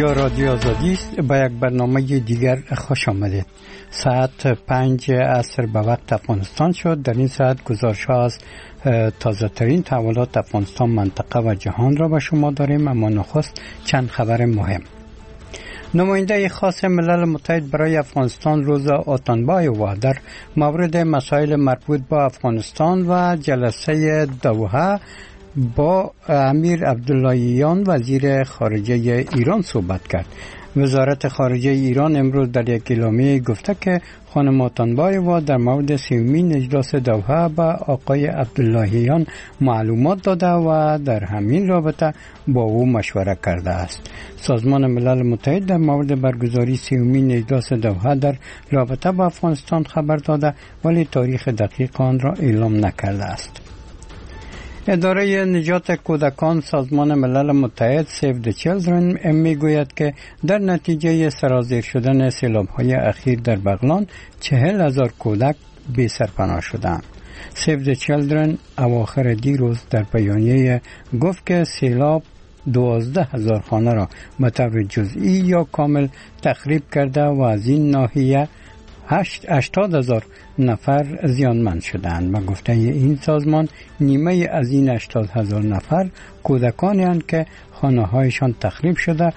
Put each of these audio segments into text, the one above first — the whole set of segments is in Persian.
اینجا رادیو آزادی است. با یک برنامه دیگر خوش آمدید. ساعت 5 عصر به وقت افغانستان شد. در این ساعت گزارش از تازه ترین تحولات افغانستان، منطقه و جهان را به شما داریم. اما نخست چند خبر مهم. نماینده خاص ملل متحد برای افغانستان روزا آتانبایووا در مورد مسائل مربوط به افغانستان و جلسه دوحه با امیر عبداللهیان وزیر خارجه ایران صحبت کرد. وزارت خارجه ایران امروز در یک اعلامیه گفته که خانم آتانبایووا در مورد سومین اجلاس دوحه به آقای عبداللهیان معلومات داده و در همین رابطه با او مشوره کرده است. سازمان ملل متحد در مورد برگزاری سومین اجلاس دوحه در رابطه با افغانستان خبر داده ولی تاریخ دقیق آن را اعلام نکرده است. اداره نجات کودکان سازمان ملل متحد سیو د چیلدرن میگوید که در نتیجه سرازیر شدن سیلاب‌های اخیر در بغلان 40,000 کودک بی سرپناه شدند. سیو د چیلدرن اواخر دیروز در بیانیه گفت که سیلاب 12,000 خانه را به طور جزئی یا کامل تخریب کرده و از این ناحیه 80,000 نفر زیانمند شدند. به گفته این سازمان نیمه از این 80,000 نفر کودکانی هستند که خانه‌هایشان تخریب شده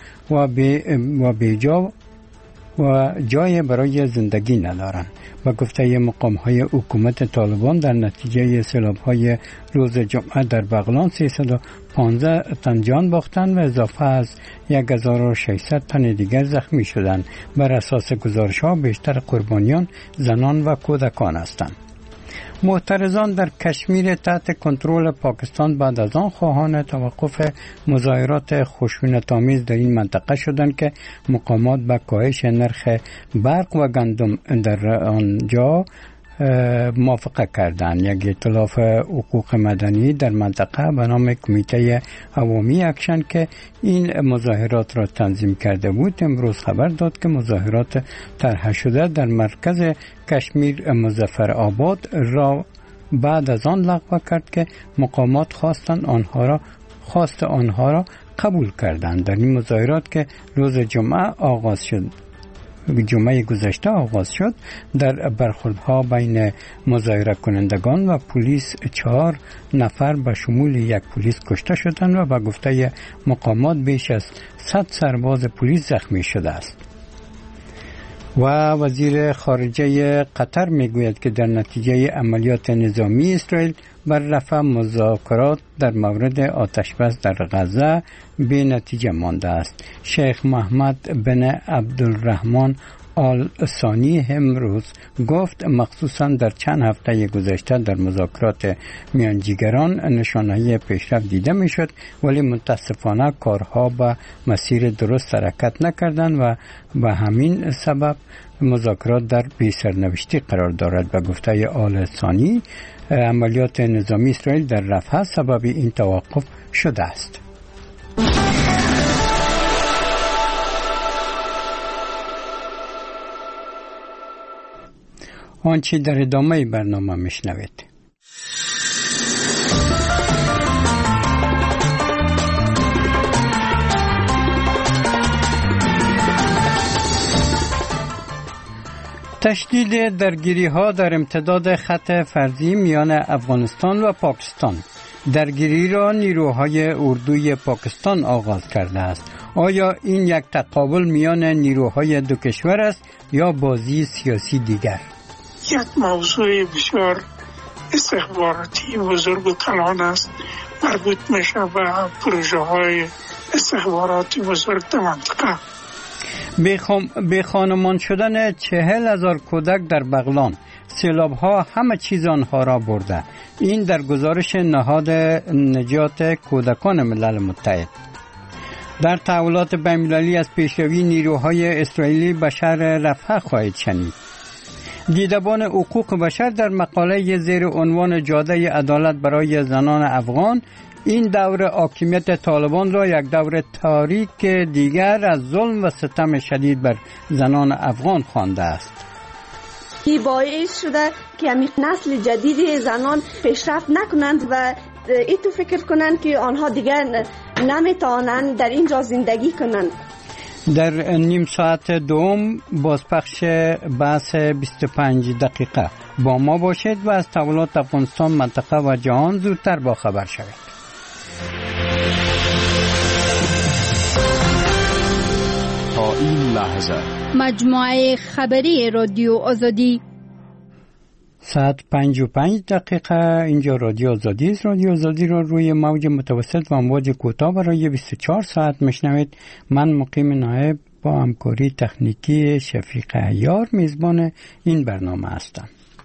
و بیجا و جای برای زندگی ندارند. به گفته مقام‌های حکومت طالبان در نتیجه سیلاب‌های روز جمعه در بغلان 315 تن جان باختند و اضافه از 1600 تن دیگر زخمی شدند. بر اساس گزارش‌ها بیشتر قربانیان زنان و کودکان هستند. معترضان در کشمیر تحت کنترل پاکستان بعد از آن خواهان توقف مظاهرات خشونت‌آمیز در این منطقه شدند که مقامات به کاهش نرخ برق و گندم در آنجا موافقه کردند. یک ائتلاف حقوق مدنی در منطقه به نام کمیته عوامی اکشن که این مظاهرات را تنظیم کرده بود امروز خبر داد که مظاهرات طرح شده در مرکز کشمیر مظفرآباد را بعد از آن لغو کرد که مقامات خواست آنها را قبول کردند. در این مظاهرات که روز جمعه گذشته آغاز شد در برخوردها بین مظاهره کنندگان و پلیس 4 نفر به شمول یک پلیس کشته شدند و به گفته مقامات بیش از 100 سرباز پلیس زخمی شده است. و وزیر خارجه قطر میگوید که در نتیجه عملیات نظامی اسرائیل بر رفع مذاکرات در مورد آتشبس در غزه بی نتیجه مانده است. شیخ محمد بن عبدالرحمن آل ثانی امروز گفت مخصوصا در چند هفته گذشته در مذاکرات میانجیگران نشانه‌های پیشرفت دیده میشد ولی متاسفانه کارها به مسیر درست حرکت نکردند و به همین سبب مذاکرات در بی سرنوشتی قرار دارد. به گفته آل ثانی عملیات نظامی اسرائیل در رفح سبب این توقف شده است. آنچه در ادامه برنامه میشنوید. تشدید درگیری‌ها در امتداد خط فرضی میان افغانستان و پاکستان. درگیری را نیروهای اردوی پاکستان آغاز کرده است. آیا این یک تقابل میان نیروهای دو کشور است یا بازی سیاسی دیگر؟ یک موضوع بسیار استخباراتی بزرگ و کلان است، مربوط میشه به پروژه های استخباراتی بزرگ در منطقه. به خانمان شدن 40,000 کودک در بغلان، سیلاب ها همه چیز آنها را برده. این در گزارش نهاد نجات کودکان ملل متحد. در تحولات بین‌المللی از پیشروی نیروهای اسرائیلی به شهر رفح خواهید شنید. دیدبان حقوق بشر در مقاله زیر عنوان جاده عدالت برای زنان افغان این دور حاکمیت طالبان را یک دور تاریک دیگر از ظلم و ستم شدید بر زنان افغان خوانده است. این باعث شده که نسل جدید زنان پیشرفت نکنند و این تو فکر کنند که آنها دیگر نمیتوانند در اینجا زندگی کنند. در نیم ساعت دوم بازپخش بحث 25 دقیقه با ما باشید و از تحولات افغانستان، منطقه و جهان زودتر با خبر شوید. تا این لحظه مجموعه خبری رادیو آزادی ساعت 5:05 دقیقه. اینجا رادیو آزادی است. رادیو آزادی را روی موج متوسط و امواج کوتاه برای 24 ساعت میشنوید. من مقیم نایب با همکاری تکنیکی شفیق عیار میزبان این برنامه هستم.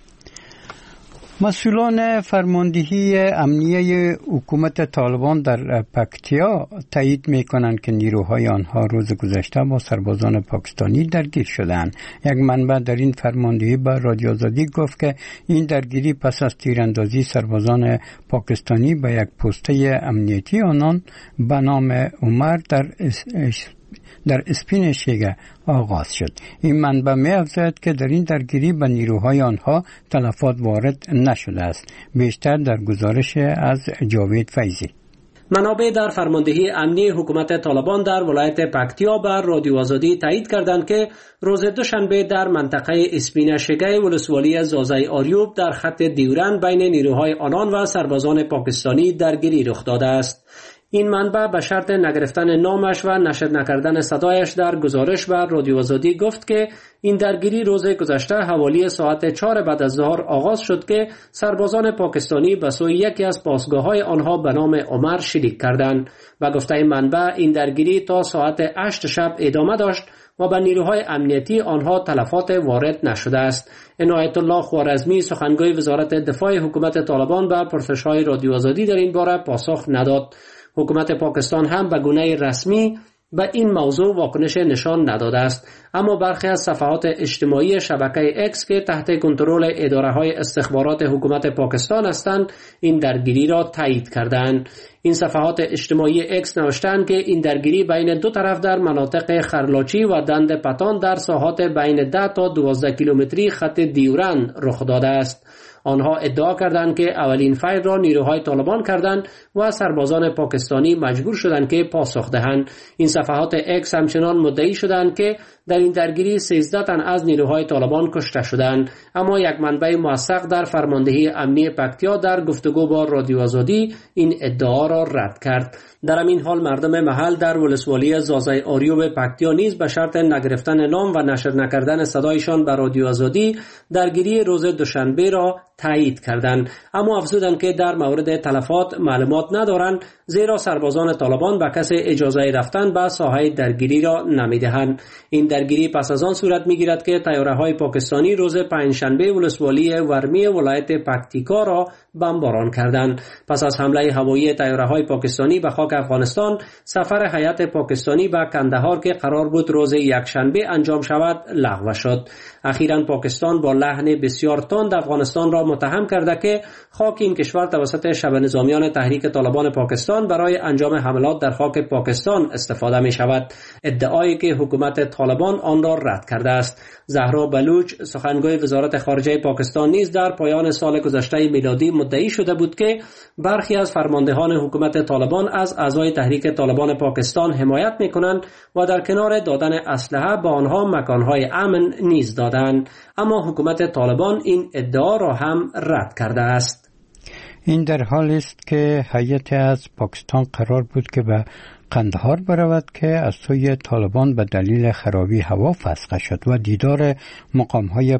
مسئولان فرماندهی امنیه حکومت طالبان در پکتیا تایید می‌کنند که نیروهای آنها روز گذشته با سربازان پاکستانی درگیر شدند. یک منبع در این فرماندهی به رادیو آزادی گفت که این درگیری پس از تیراندازی سربازان پاکستانی به یک پسته امنیتی آنان به نام عمر در اسپین شیگه آغاز شد. این منبع می‌افزاید که در این درگیری به نیروهای آنها تلفات وارد نشده است. بیشتر در گزارش از جاوید فیضی. منابع در فرماندهی امنی حکومت طالبان در ولایت پکتیا بر رادیو آزادی تایید کردند که روز دوشنبه در منطقه اسپین شیگه ولسوالی زازای آریوب در خط دیورند بین نیروهای آنان و سربازان پاکستانی درگیری رخ داده است. این منبع به شرط نگرفتن نامش و نشر نکردن صدایش در گزارش بر رادیو آزادی گفت که این درگیری روز گذشته حوالی ساعت 4 بعد از ظهر آغاز شد که سربازان پاکستانی به سوی یکی از پاسگاه‌های آنها به نام عمر شلیک کردند و گفته این منبع این درگیری تا ساعت 8 شب ادامه داشت و به نیروهای امنیتی آنها تلفات وارد نشده است. عنایت الله خوارزمی سخنگوی وزارت دفاع حکومت طالبان به پرسش‌های رادیو آزادی در این باره پاسخ نداد. حکومت پاکستان هم به گونه رسمی به این موضوع واکنش نشان نداده است، اما برخی از صفحات اجتماعی شبکه اکس که تحت کنترل اداره‌های استخبارات حکومت پاکستان هستند این درگیری را تایید کردند. این صفحات اجتماعی اکس نوشتند که این درگیری بین دو طرف در مناطق خرلاچی و دند پتان در ساحات بین 10 تا 12 کیلومتری خط دیورند رخ داده است. آنها ادعا کردند که اولین فیر را نیروهای طالبان کردند و سربازان پاکستانی مجبور شدند که پاسخ دهند. این صفحات اکس همچنان مدعی شدند که در این درگیری 13 تن از نیروهای طالبان کشته شدند، اما یک منبع موثق در فرماندهی امنی پکتیا در گفتگو با رادیو آزادی این ادعا را رد کرد. در همین حال مردم محل در ولسوالی زازای آریوب پکتیا نیز به شرط نگرفتن نام و نشر نکردن صدایشان به رادیو آزادی درگیری روز دوشنبه را تایید کردند، اما افزودند که در مورد تلفات معلومات ندارند، زیرا سربازان طالبان به کسی اجازه رفتن به ساحه درگیری را نمیدهند. این درگیری پس از آن صورت میگیرد که طیاره‌های پاکستانی روز پنجشنبه ولسوالی ورمی ولایت پکتیکا را بمباران کردند. پس از حمله هوایی طیاره‌های پاکستانی به خاک افغانستان، سفر هیئت پاکستانی به کندهار که قرار بود روز یکشنبه انجام شود لغو شد. اخیراً پاکستان با لحن بسیار تند افغانستان را متهم کرده که خاک این کشور توسط شبه نظامیان تحریک طالبان پاکستان برای انجام حملات در خاک پاکستان استفاده می شود، ادعایی که حکومت طالبان آن را رد کرده است. زهرا بلوچ سخنگوی وزارت خارجه پاکستان نیز در پایان سال گذشته میلادی مدعی شده بود که برخی از فرماندهان حکومت طالبان از اعضای تحریک طالبان پاکستان حمایت می کنند و در کنار دادن اسلحه به آنها مکانهای امن نیز دادند، اما حکومت طالبان این ادعا را هم رد کرده است. این در حال است که هیئت از پاکستان قرار بود که به قندهار برود که از سوی طالبان به دلیل خرابی هوا فسخ شد و دیدار مقام‌های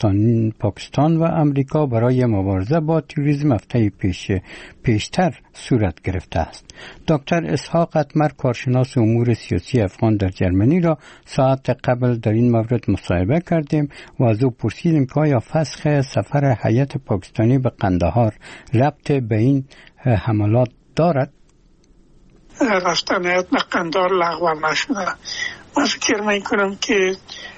پاکستان و امریکا برای مبارزه با تروریسم هفته پیشتر صورت گرفته است. دکتر اسحاق اتمر کارشناس امور سیاسی افغان در جرمنی را ساعت قبل در این مورد مصاحبه کردیم و از او پرسیدیم که آیا فسخ سفر هیئت پاکستانی به قندهار ربط به این حملات دارد؟ رفتن هیئت به قندهار لغو نشده. من فکر میکنم که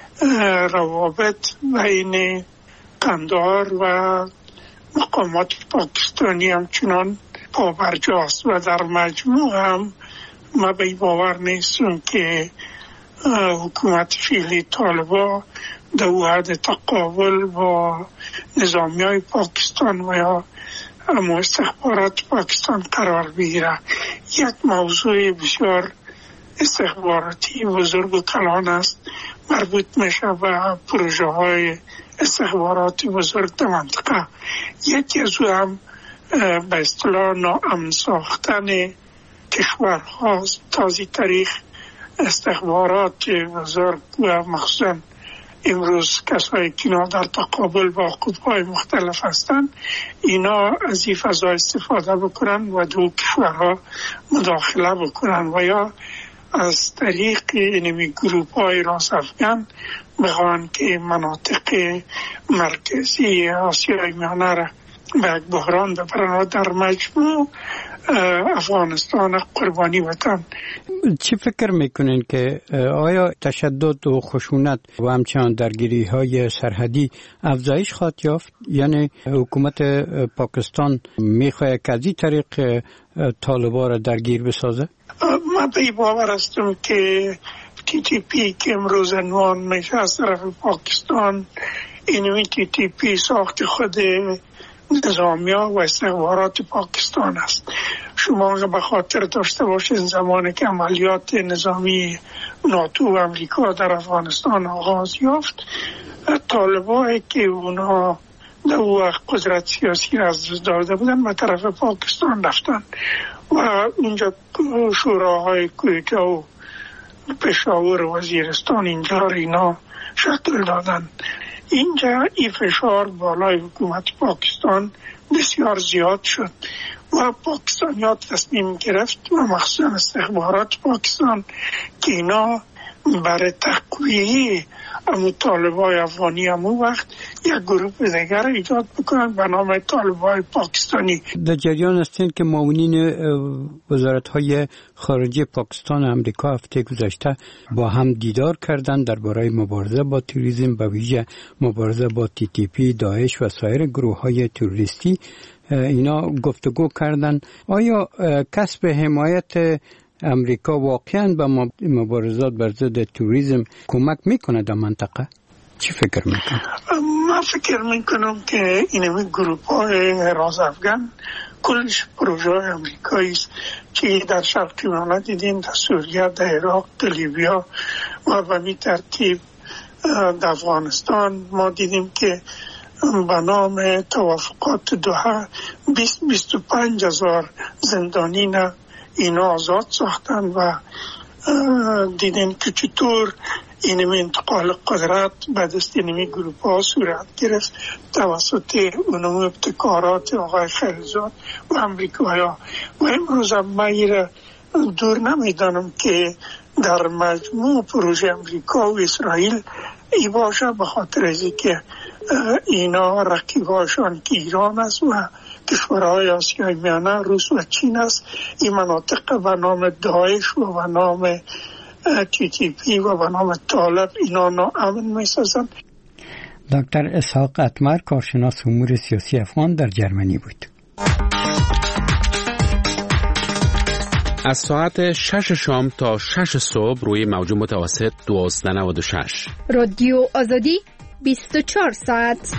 روابط بین قندهار و مقامات پاکستانی همچنان پابرجاست و در مجموع هم ما به باور نیستم که حکومت فعلی طالبان در حد تقابل با نظامیای پاکستان و یا استخبارات پاکستان قرار بگیره. یک موضوع بسیار استخباراتی بزرگ و کلان است، مربوط میشه به پروژه های استخباراتی بزرگ در منطقه. یکی از او هم به اصطلاح ناامن ساختن کشورها، تازی تاریخ استخبارات بزرگ و مخصوصا امروز کسایی که اینا در تقابل با قطب‌های مختلف هستند، اینا از این فضا استفاده بکنن و دو کشورها مداخله بکنن و یا از طریق اینمی گروپ‌های راس افغان بخوان که مناطق مرکزی آسیای میانه را به یک بحران ببرن و در مجموع افغانستان قربانی وطن. چی فکر میکنین که آیا تشدد و خشونت و همچنان درگیری های سرحدی افزایش خواهد یافت؟ یعنی حکومت پاکستان میخواهد که از این طریق طالبان را درگیر بسازه؟ من به این باور هستم که TTP که امروز عنوان میشه از طرف پاکستان، اینوی TTP ساخت خود نظامیا و استخبارات پاکستان است. شما به خاطر داشته باشید زمانی که عملیات نظامی ناتو و امریکا در افغانستان آغاز یافت، طالبایی که اونها در وقت قدرت سیاسی را از دست داده بودن به طرف پاکستان رفتن و اونجا شوراهای کویتا و پشاور و وزیرستان اینجا اینا شکل دادن. اینجا این فشار بالای حکومت پاکستان بسیار زیاد شد و پاکستانیان تصمیم گرفت و مخصوصا استخبارات پاکستان که اینا برای تقویه طالبای افغانی همون وقت یک گروه دیگر ایجاد بکنن به نام طالبای پاکستانی. در جریان هستین که معاونین وزارت‌های خارجه پاکستان و امریکا هفته گذشته با هم دیدار کردند درباره مبارزه با تروریسم، به ویژه مبارزه با TTP، داعش و سایر گروه‌های تروریستی. اینا گفتگو کردند. آیا کسب حمایت امریکا واقعاً به مبارزات بر ضد تروریسم کمک میکنه در منطقه؟ چی فکر میکنه؟ من فکر میکنم که این گروپ‌های راز افغان کلش پروژه امریکایی است که در شرق میانه دیدیم، در سوریه، در عراق، در لیبیا و به می ترتیب در افغانستان ما دیدیم که به نام توافقات دوحه 20-25 هزار زندانین اینا آزاد ساختن و دیدن که چطور اینمی انتقال قدرت به دست اینمی گروپ ها صورت گرفت توسط اونم ابتکارات آقای خلیلزاد و امریکایا. و امروز هم من دور نمیدانم که در مجموع پروژه امریکا و اسرائیل ای باشه، به خاطر ازی که اینا رقیباشان که ایران است و کشورهای آسیای میانه، روس و چین است. این مناطق به نام داعش و به نام TTP و به نام طالب اینا ناامن می‌سازند. دکتر اسحاق اتمر، کارشناس امور سیاسی افغان، در جرمنی بود. از ساعت 6 شام تا 6 صبح روی موج متوسط 1296 رادیو آزادی 24 ساعت.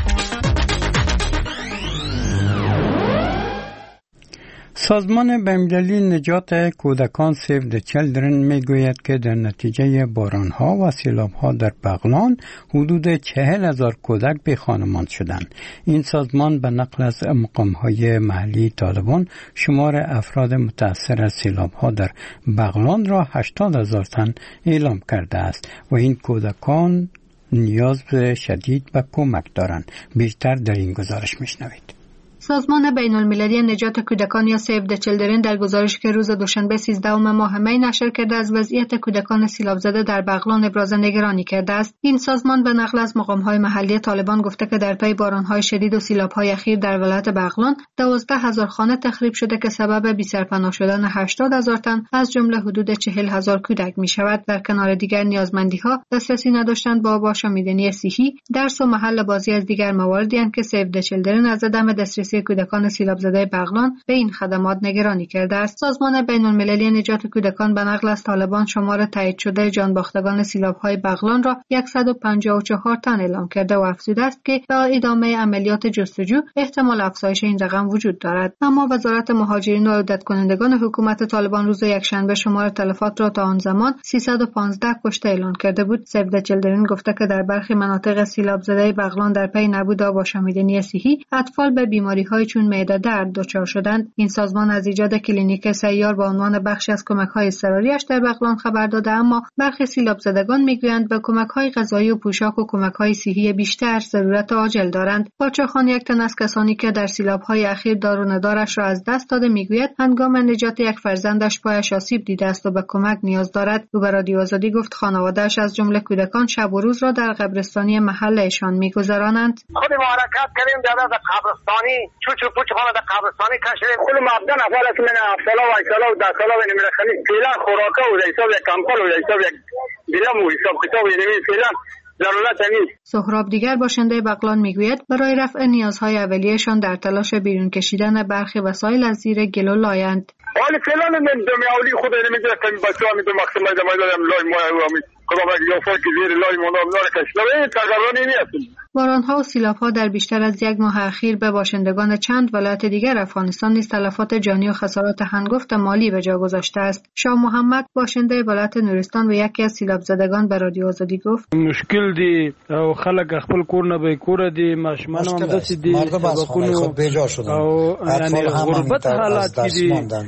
سازمان بین‌المللی نجات کودکان سیو د چیلدرن میگوید که در نتیجه بارانها و سیلابها در بغلان حدود 40,000 کودک بی خانمان شدند. این سازمان به نقل از مقام‌های محلی طالبان شمار افراد متأثر از سیلابها در بغلان را 80,000 تن اعلام کرده است و این کودکان نیاز شدید به کمک دارند. بیشتر در این گزارش میشنوید. سازمان بین‌المللی نجات کودکان یا سیو د چیلدرن در گزارشی که روز دوشنبه 13 ماه می نشر کرده از وضعیت کودکان سیلاب زده در بغلان ابراز نگرانی کرده است. این سازمان به نقل از مقام‌های محلی طالبان گفته که در پی باران‌های شدید و سیلاب‌های اخیر در ولایت بغلان 12,000 خانه تخریب شده که سبب بی‌سرپناه شدن 80,000 تن از جمله حدود 40,000 کودک می‌شود. در کنار دیگر نیازمندی‌ها دسترسی نداشتن با آب و آشامیدنی صحی، درس و محل بازی از دیگر مواردی هستند که سیو د چیلدرن از عدم دسترسی دسترسی کودکان سیلاب زده بغلان به این خدمات نگرانی کرده است. سازمان بین‌المللی نجات کودکان به نقل از طالبان شمار تایید شده جانباختگان سیلاب‌های بغلان را 154 تن اعلام کرده و افزوده است که با ادامه عملیات جستجو احتمال افزایش این رقم وجود دارد. اما وزارت مهاجرین و عودت کنندگان حکومت طالبان روز یکشنبه شمار تلفات را تا آن زمان 315 کشته اعلام کرده بود. سیو د چیلدرن گفته که در برخی مناطق سیلاب زده بغلان در پی نبود آب و آشامیدنی صحی اطفال به بیماری‌های چون معده درد دچار شدند. این سازمان از ایجاد کلینیک سیار به عنوان بخشی از کمک‌های اضطراری‌اش در بغلان خبر داده، اما برخی سیلاب زدگان میگویند به کمک‌های غذایی و پوشاک و کمک‌های صحی بیشتر ضرورت عاجل دارند. پارچه خان، یک تن از کسانی که در سیلاب‌های اخیر دار و ندارش را از دست داده، میگوید هنگام نجات یک فرزندش پایش آسیب دیده است و به کمک نیاز دارد. او به رادیو آزادی گفت خانواده‌اش از جمله کودکان شب و روز را در قبرستانی محلشان می‌گذرانند. خود ما حرکت کردیم در قبرستانی چوچو پوچ خانه در قبرستانی کشیدیم. کل مبدا نفر است من 7 ساله و 8 ساله و 10 ساله نمیره خالی فعلا خوراکه و حساب کمپل و حساب دیلم و حساب کتاب نمیره فعلا ضرورت نیست. سهراب دیگر باشنده بغلان میگوید برای رفع نیازهای اولیه‌شان در تلاش بیرون کشیدن برخی وسایل از زیر گل و لایند. حالا فعلا من دمیاولی خود نمیگیره که بچه‌ها میدونم مقصد دادم لای ما خدا یافا که زیر لای ما نامدار کشیده این تقریبا نیست. باران‌ها و سیلاب‌ها در بیشتر از یک ماه اخیر به باشندگان چند ولایت دیگر افغانستان نیز تلفات جانی و خسارات هنگفت مالی به جا گذاشته است. شاه محمد باشنده ولایت نورستان و یکی از سیلاب زدگان به رادیو آزادی گفت مشکل دی او خلک خپل کور نه به کور دی ماشمان هم دسی دی مردم از خونه خود بیجا شدن، اطفال هم غربت حالات دی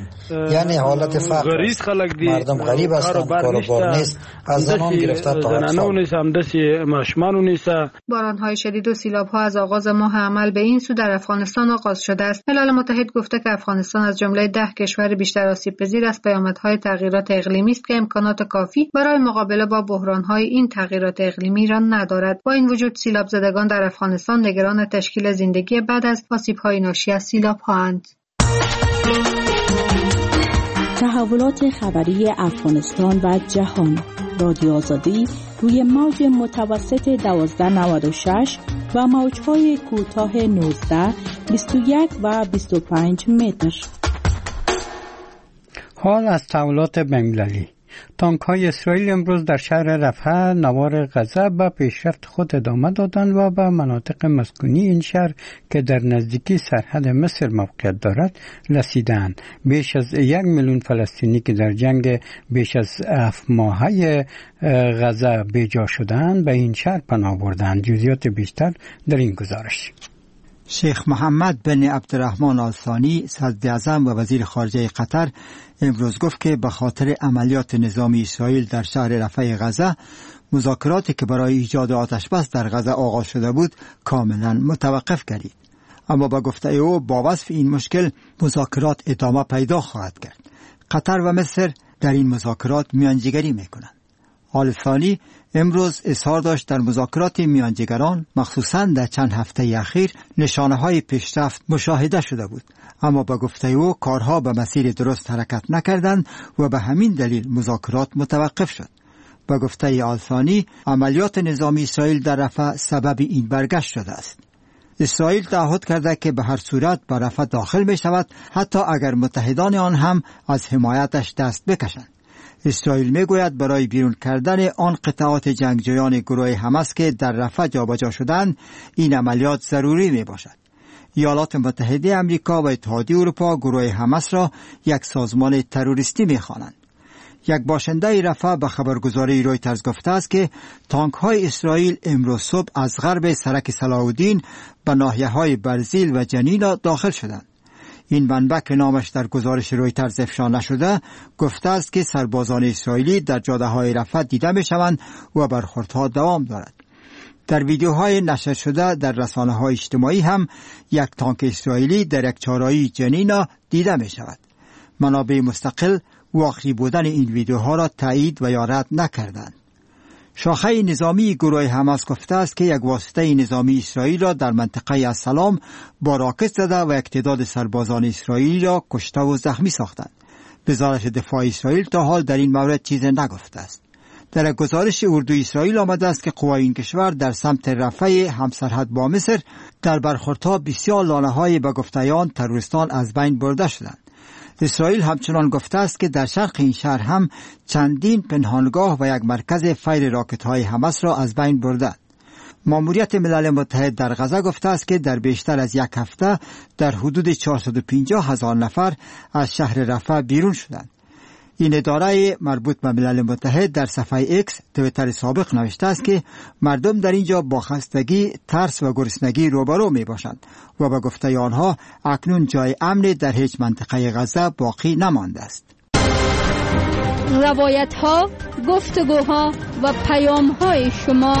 یعنی حالت فقر، غریب خلک دی مردم غریب هستند، کاروبار نیست، از زنان گرفته تا اطفال هم دسی ماشمانو نیست. باران‌های شدید و سیلاب‌ها از آغاز ماه عمل به این سو در افغانستان آغاز شده است. ملل متحد گفته که افغانستان از جمله 10 کشور بیشتر آسیب‌پذیر از پیامدهای تغییرات اقلیمی است که امکانات کافی برای مقابله با بحران‌های این تغییرات اقلیمی را ندارد. با این وجود سیلاب زدگان در افغانستان نگران تشکیل زندگی بعد از آسیب‌های ناشی از سیلاب‌هاند. تحولات خبری افغانستان و جهان. رادیو آزادی روی موج متوسط 1296 و موج‌های کوتاه 19، 21 و 25 متر. حال از تحولات بین‌المللی. تانک‌های اسرائیل امروز در شهر رفح نوار غزه به پیشرفت خود ادامه دادند و به مناطق مسکونی این شهر که در نزدیکی سرحد مصر موقعیت دارد رسیدند. بیش از 1 میلیون فلسطینی که در جنگ بیش از 7 ماهه غزه بیجا شدند به این شهر پناه بردند. جزئیات بیشتر در این گزارش. شیخ محمد بن عبدالرحمن آل ثانی صدر اعظم و وزیر خارجه قطر امروز گفت که به خاطر عملیات نظامی اسرائیل در شهر رفح غزه مذاکراتی که برای ایجاد آتش بس در غزه آغاز شده بود کاملا متوقف گردید. اما با گفته او با وصف این مشکل مذاکرات ادامه پیدا خواهد کرد. قطر و مصر در این مذاکرات میانجیگری میکنند. آل ثانی امروز اظهار داشت در مذاکرات میانجیگران مخصوصاً در چند هفته اخیر نشانه‌های پیشرفت مشاهده شده بود، اما با گفته او کارها به مسیر درست حرکت نکردند و به همین دلیل مذاکرات متوقف شد. با گفته آل ثانی عملیات نظامی اسرائیل در رفح سبب این برگشت شده است. اسرائیل تعهد کرده که به هر صورت به رفح داخل می شود حتی اگر متحدان آن هم از حمایتش دست بکشند. اسرائیل میگوید برای بیرون کردن آن قطعات جنگجویان گروه حماس که در رفح جابجا شدند این عملیات ضروری می باشد. ایالات متحده آمریکا و اتحادیه اروپا گروه حماس را یک سازمان تروریستی می خوانند. یک باشنده رفح به خبرگزاری رویترز گفته است که تانک های اسرائیل امروز صبح از غرب سرک صلاح الدین به ناحیه های برزیل و جنین داخل شدند. این منبع که نامش در گزارش رویترز افشا نشده گفته است که سربازان اسرائیلی در جاده های رفح دیده می شوند و برخوردها دوام دارد. در ویدیوهای نشر شده در رسانه‌های اجتماعی هم یک تانک اسرائیلی در یک چهارراهی جنین دیده می شود. منابع مستقل واقعی بودن این ویدیوها را تایید و یا رد نکردند. شاخه نظامی گروه حماس گفته است که یک واسطه نظامی اسرائیل را در منطقه السلام با راکت زده و یک تعداد سربازان اسرائیلی را کشته و زخمی ساختند. وزارت دفاع اسرائیل تا حال در این مورد چیزی نگفته است. در گزارش اردوی اسرائیل آمده است که قوای این کشور در سمت رفح همسرحد با مصر در برخوردها بسیار لانه‌های به گفته آن تروریستان از بین برده شدند. اسرائیل همچنان گفته است که در شرق این شهر هم چندین پنهانگاه و یک مرکز فیر راکت‌های حماس را از بین بردند. ماموریت ملل متحد در غزه گفته است که در بیشتر از یک هفته در حدود 450,000 نفر از شهر رفح بیرون شدند. این اداره مربوط به ملل متحد در صفحه ایکس توییتر سابق نوشته است که مردم در اینجا با خستگی، ترس و گرسنگی روبرو می باشند و به گفته آنها اکنون جای امنی در هیچ منطقه غزه باقی نمانده است. روایت ها، گفتگوها و پیام های شما.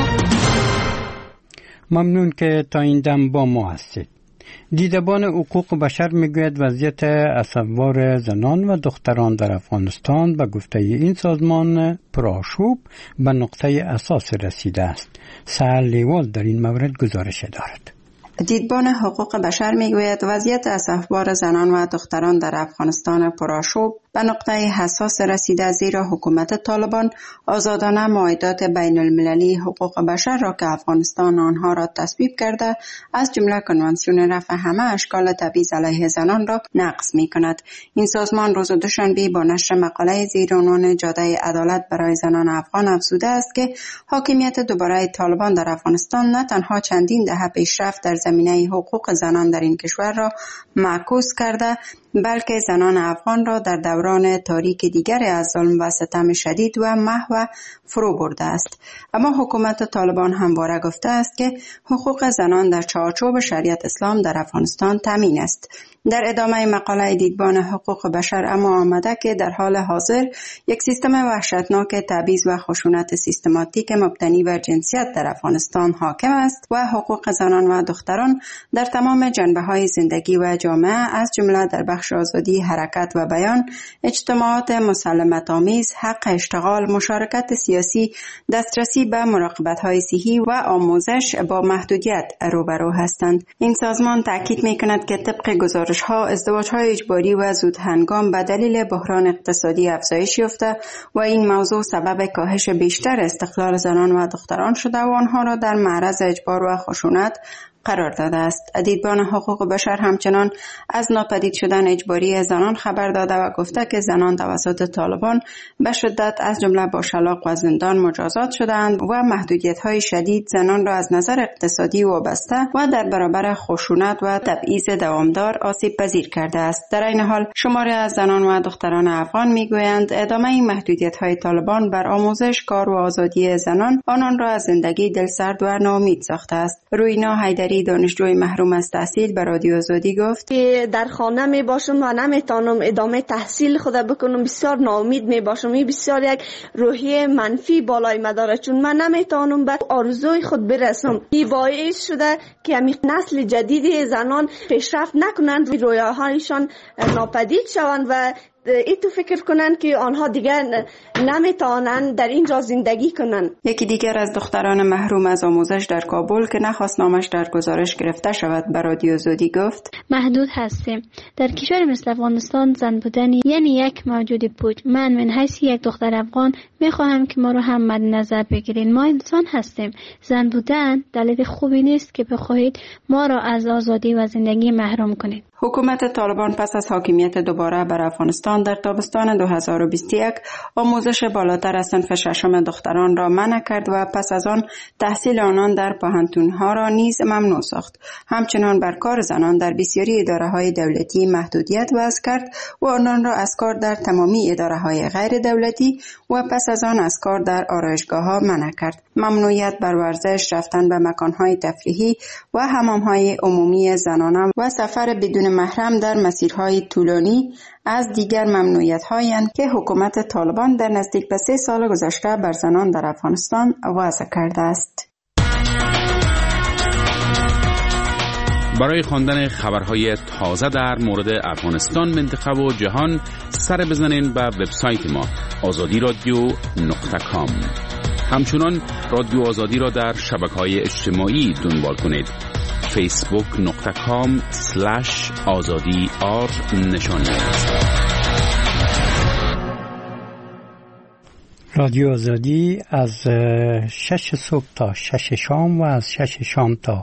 ممنون که تا این دم با ما هستید. دیدبان حقوق بشر میگوید وضعیت اسفبار زنان و دختران در افغانستان به گفته این سازمان پرآشوب به نقطه اساس رسیده است. سهر لیوال در این مورد گزارش دارد. دیدبان حقوق بشر میگوید وضعیت اسفبار زنان و دختران در افغانستان پرآشوب به نقطه حساس رسیده، زیرا حکومت طالبان آزادانه معاهدات بین المللی حقوق بشر را که افغانستان آنها را تصویب کرده از جمله کنوانسیون رفع همه اشکال تبعیض علیه زنان را نقض می کند. این سازمان روز دوشنبه با نشر مقاله زیر عنوان جاده عدالت برای زنان افغان افزوده است که حاکمیت دوباره طالبان در افغانستان نه تنها چندین دهه پیشرفت در زمینه حقوق زنان در این کشور را معکوس کرده، بلکه زنان افغان را در دوران تاریک دیگری از ظلم و ستم شدید و محو فرو برده است. اما حکومت طالبان همواره گفته است که حقوق زنان در چارچوب شریعت اسلام در افغانستان تامین است. در ادامه مقاله دیدبان حقوق بشر اما آمده که در حال حاضر یک سیستم وحشتناک تبعیض و خشونت سیستماتیک مبتنی بر جنسیت در افغانستان حاکم است و حقوق زنان و دختران در تمام جنبه‌های زندگی و جامعه از جمله در بخش آزادی حرکت و بیان، اجتماعات مسالمت‌آمیز، حق اشتغال، مشارکت سیاسی، دسترسی به مراقبت‌های صحی و آموزش با محدودیت روبرو هستند. این سازمان تاکید می‌کند که طبق گزارش‌ها ازدواج‌های اجباری و زود هنگام به دلیل بحران اقتصادی افزایش یافته و این موضوع سبب کاهش بیشتر استقلال زنان و دختران شده و آنها را در معرض اجبار و خشونت قرار داده است. دیدبان حقوق بشر همچنان از ناپدید شدن اجباری زنان خبر داده و گفته که زنان توسط طالبان به شدت از جمله با شلاق و زندان مجازات شدند و محدودیت‌های شدید زنان را از نظر اقتصادی وابسته و در برابر خشونت و تبعیض دوامدار آسیب پذیر کرده است. در این حال شماری از زنان و دختران افغان میگویند ادامه این محدودیت‌های طالبان بر آموزش، کار و آزادی زنان آنان را از زندگی دلسرد و ناامید ساخته است. روینا حیدری دانشجوی محروم از تحصیل به رادیو آزادی گفت که در خانه می باشم و نمیتونم ادامه تحصیل خود بکنم، بسیار ناامید می باشم. این بسیار یک روحیه منفی بالای من داره، چون من نمیتونم به آرزوی خود برسم. این باعث شده که همین نسل جدید زنان پیشرفت نکنند، رویاهایشان ناپدید شوند و ای تو فکر کنن که آنها دیگر نمیتونن در اینجا زندگی کنن. یکی دیگر از دختران محروم از آموزش در کابل که نخواست نامش در گزارش گرفته شود به رادیو زودی گفت محدود هستیم. در کشور مثل افغانستان زن بودن یعنی یک موجود پوچ. من حیث یک دختر افغان میخواهم که ما رو هم مد نظر بگیرین. ما انسان هستیم. زن بودن دلیل خوبی نیست که بخواهید ما را از آزادی و زندگی محروم کنید. حکومت طالبان پس از حاکمیت دوباره بر افغانستان در تابستان 2021 آموزش بالاتر از صنف ششم دختران را منع کرد و پس از آن تحصیل آنان در پوهنتون‌ها را نیز ممنوع ساخت. همچنان بر کار زنان در بسیاری اداره‌های دولتی محدودیت وضع کرد و آنان را از کار در تمامی اداره‌های غیر دولتی و پس از آن از کار در آرایشگاه‌ها منع کرد. ممنوعیت بر ورزش، رفتن به مکان‌های تفریحی و حمام‌های عمومی زنانه و سفر بدون محرم در مسیرهای طولانی از دیگر ممنوعیت‌هایی اند که حکومت طالبان در نزدیک به 3 سال گذشته بر زنان در افغانستان وضع کرده است. برای خواندن خبرهای تازه در مورد افغانستان، منطقه و جهان سر بزنین به وبسایت ما azadiradio.com. همچنان رادیو آزادی را در شبکه‌های اجتماعی دنبال کنید. facebook.com/azadi_r. رادیو آزادی از 6 صبح تا 6 شام و از 6 شام تا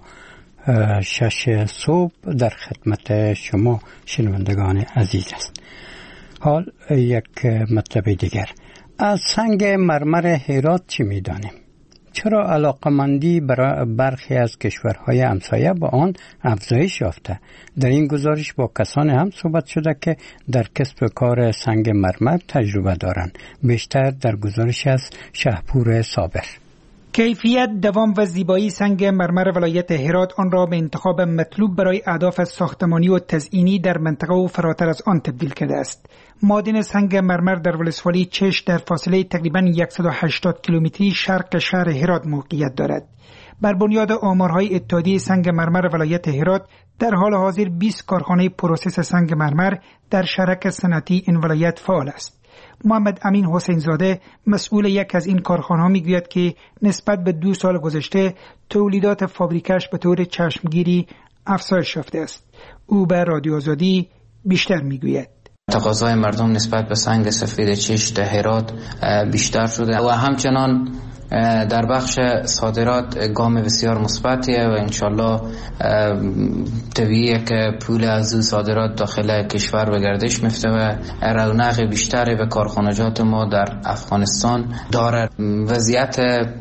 6 صبح در خدمت شما شنوندگان عزیز است. حال یک مطلب دیگر، از سنگ مرمر هرات چی می‌دانیم؟ چرا علاقمندی برای برخی از کشورهای همسایه با آن افزایش یافته؟ در این گزارش با کسان هم صحبت شده که در کسب کار سنگ مرمر تجربه دارند. بیشتر در گزارش از شهپور صابر. کیفیت، دوام و زیبایی سنگ مرمر ولایت هرات آن را به انتخاب مطلوب برای اهداف ساختمانی و تزئینی در منطقه و فراتر از آن تبدیل کرده است. معادن سنگ مرمر در ولسوالی چشت در فاصله تقریباً 180 کیلومتری شرق شهر هرات موقعیت دارد. بر بنیاد آمارهای اتحادیه سنگ مرمر ولایت هرات در حال حاضر 20 کارخانه پروسس سنگ مرمر در شرک صنعتی این ولایت فعال است. محمد امین حسین زاده مسئول یک از این کارخانه‌ها میگوید که نسبت به 2 سال گذشته تولیدات فابریکش به طور چشمگیری افزایش یافته است. او به رادیو آزادی بیشتر میگوید. تقاضای مردم نسبت به سنگ سفید چشت هرات بیشتر شده و همچنان در بخش صادرات گام بسیار مثبتیه و انشالله طبیعیه که پول از او صادرات داخل کشور به گردش میفته و رونق بیشتری به کارخانجات ما در افغانستان داره. وضعیت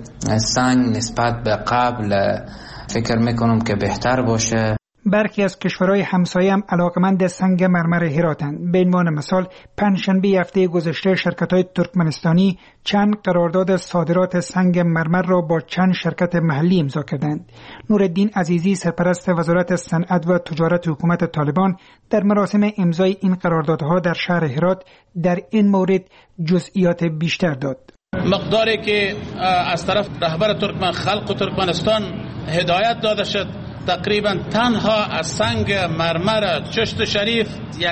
سنگ نسبت به قبل فکر میکنم که بهتر باشه. برخی از کشورهای همسایه هم علاقمند سنگ مرمر هراتند. به عنوان مثال پنجشنبه هفته گذشته شرکت‌های ترکمنستانی چند قرارداد صادرات سنگ مرمر را با چند شرکت محلی امضا کردند. نورالدین عزیزی سرپرست وزارت صنعت و تجارت حکومت طالبان در مراسم امضای این قراردادها در شهر هرات در این مورد جزئیات بیشتر داد. مقداری که از طرف رهبر ترکمن خلق ترکمنستان هدایت داده شد تقریبا تنها از سنگ مرمر چشت شریف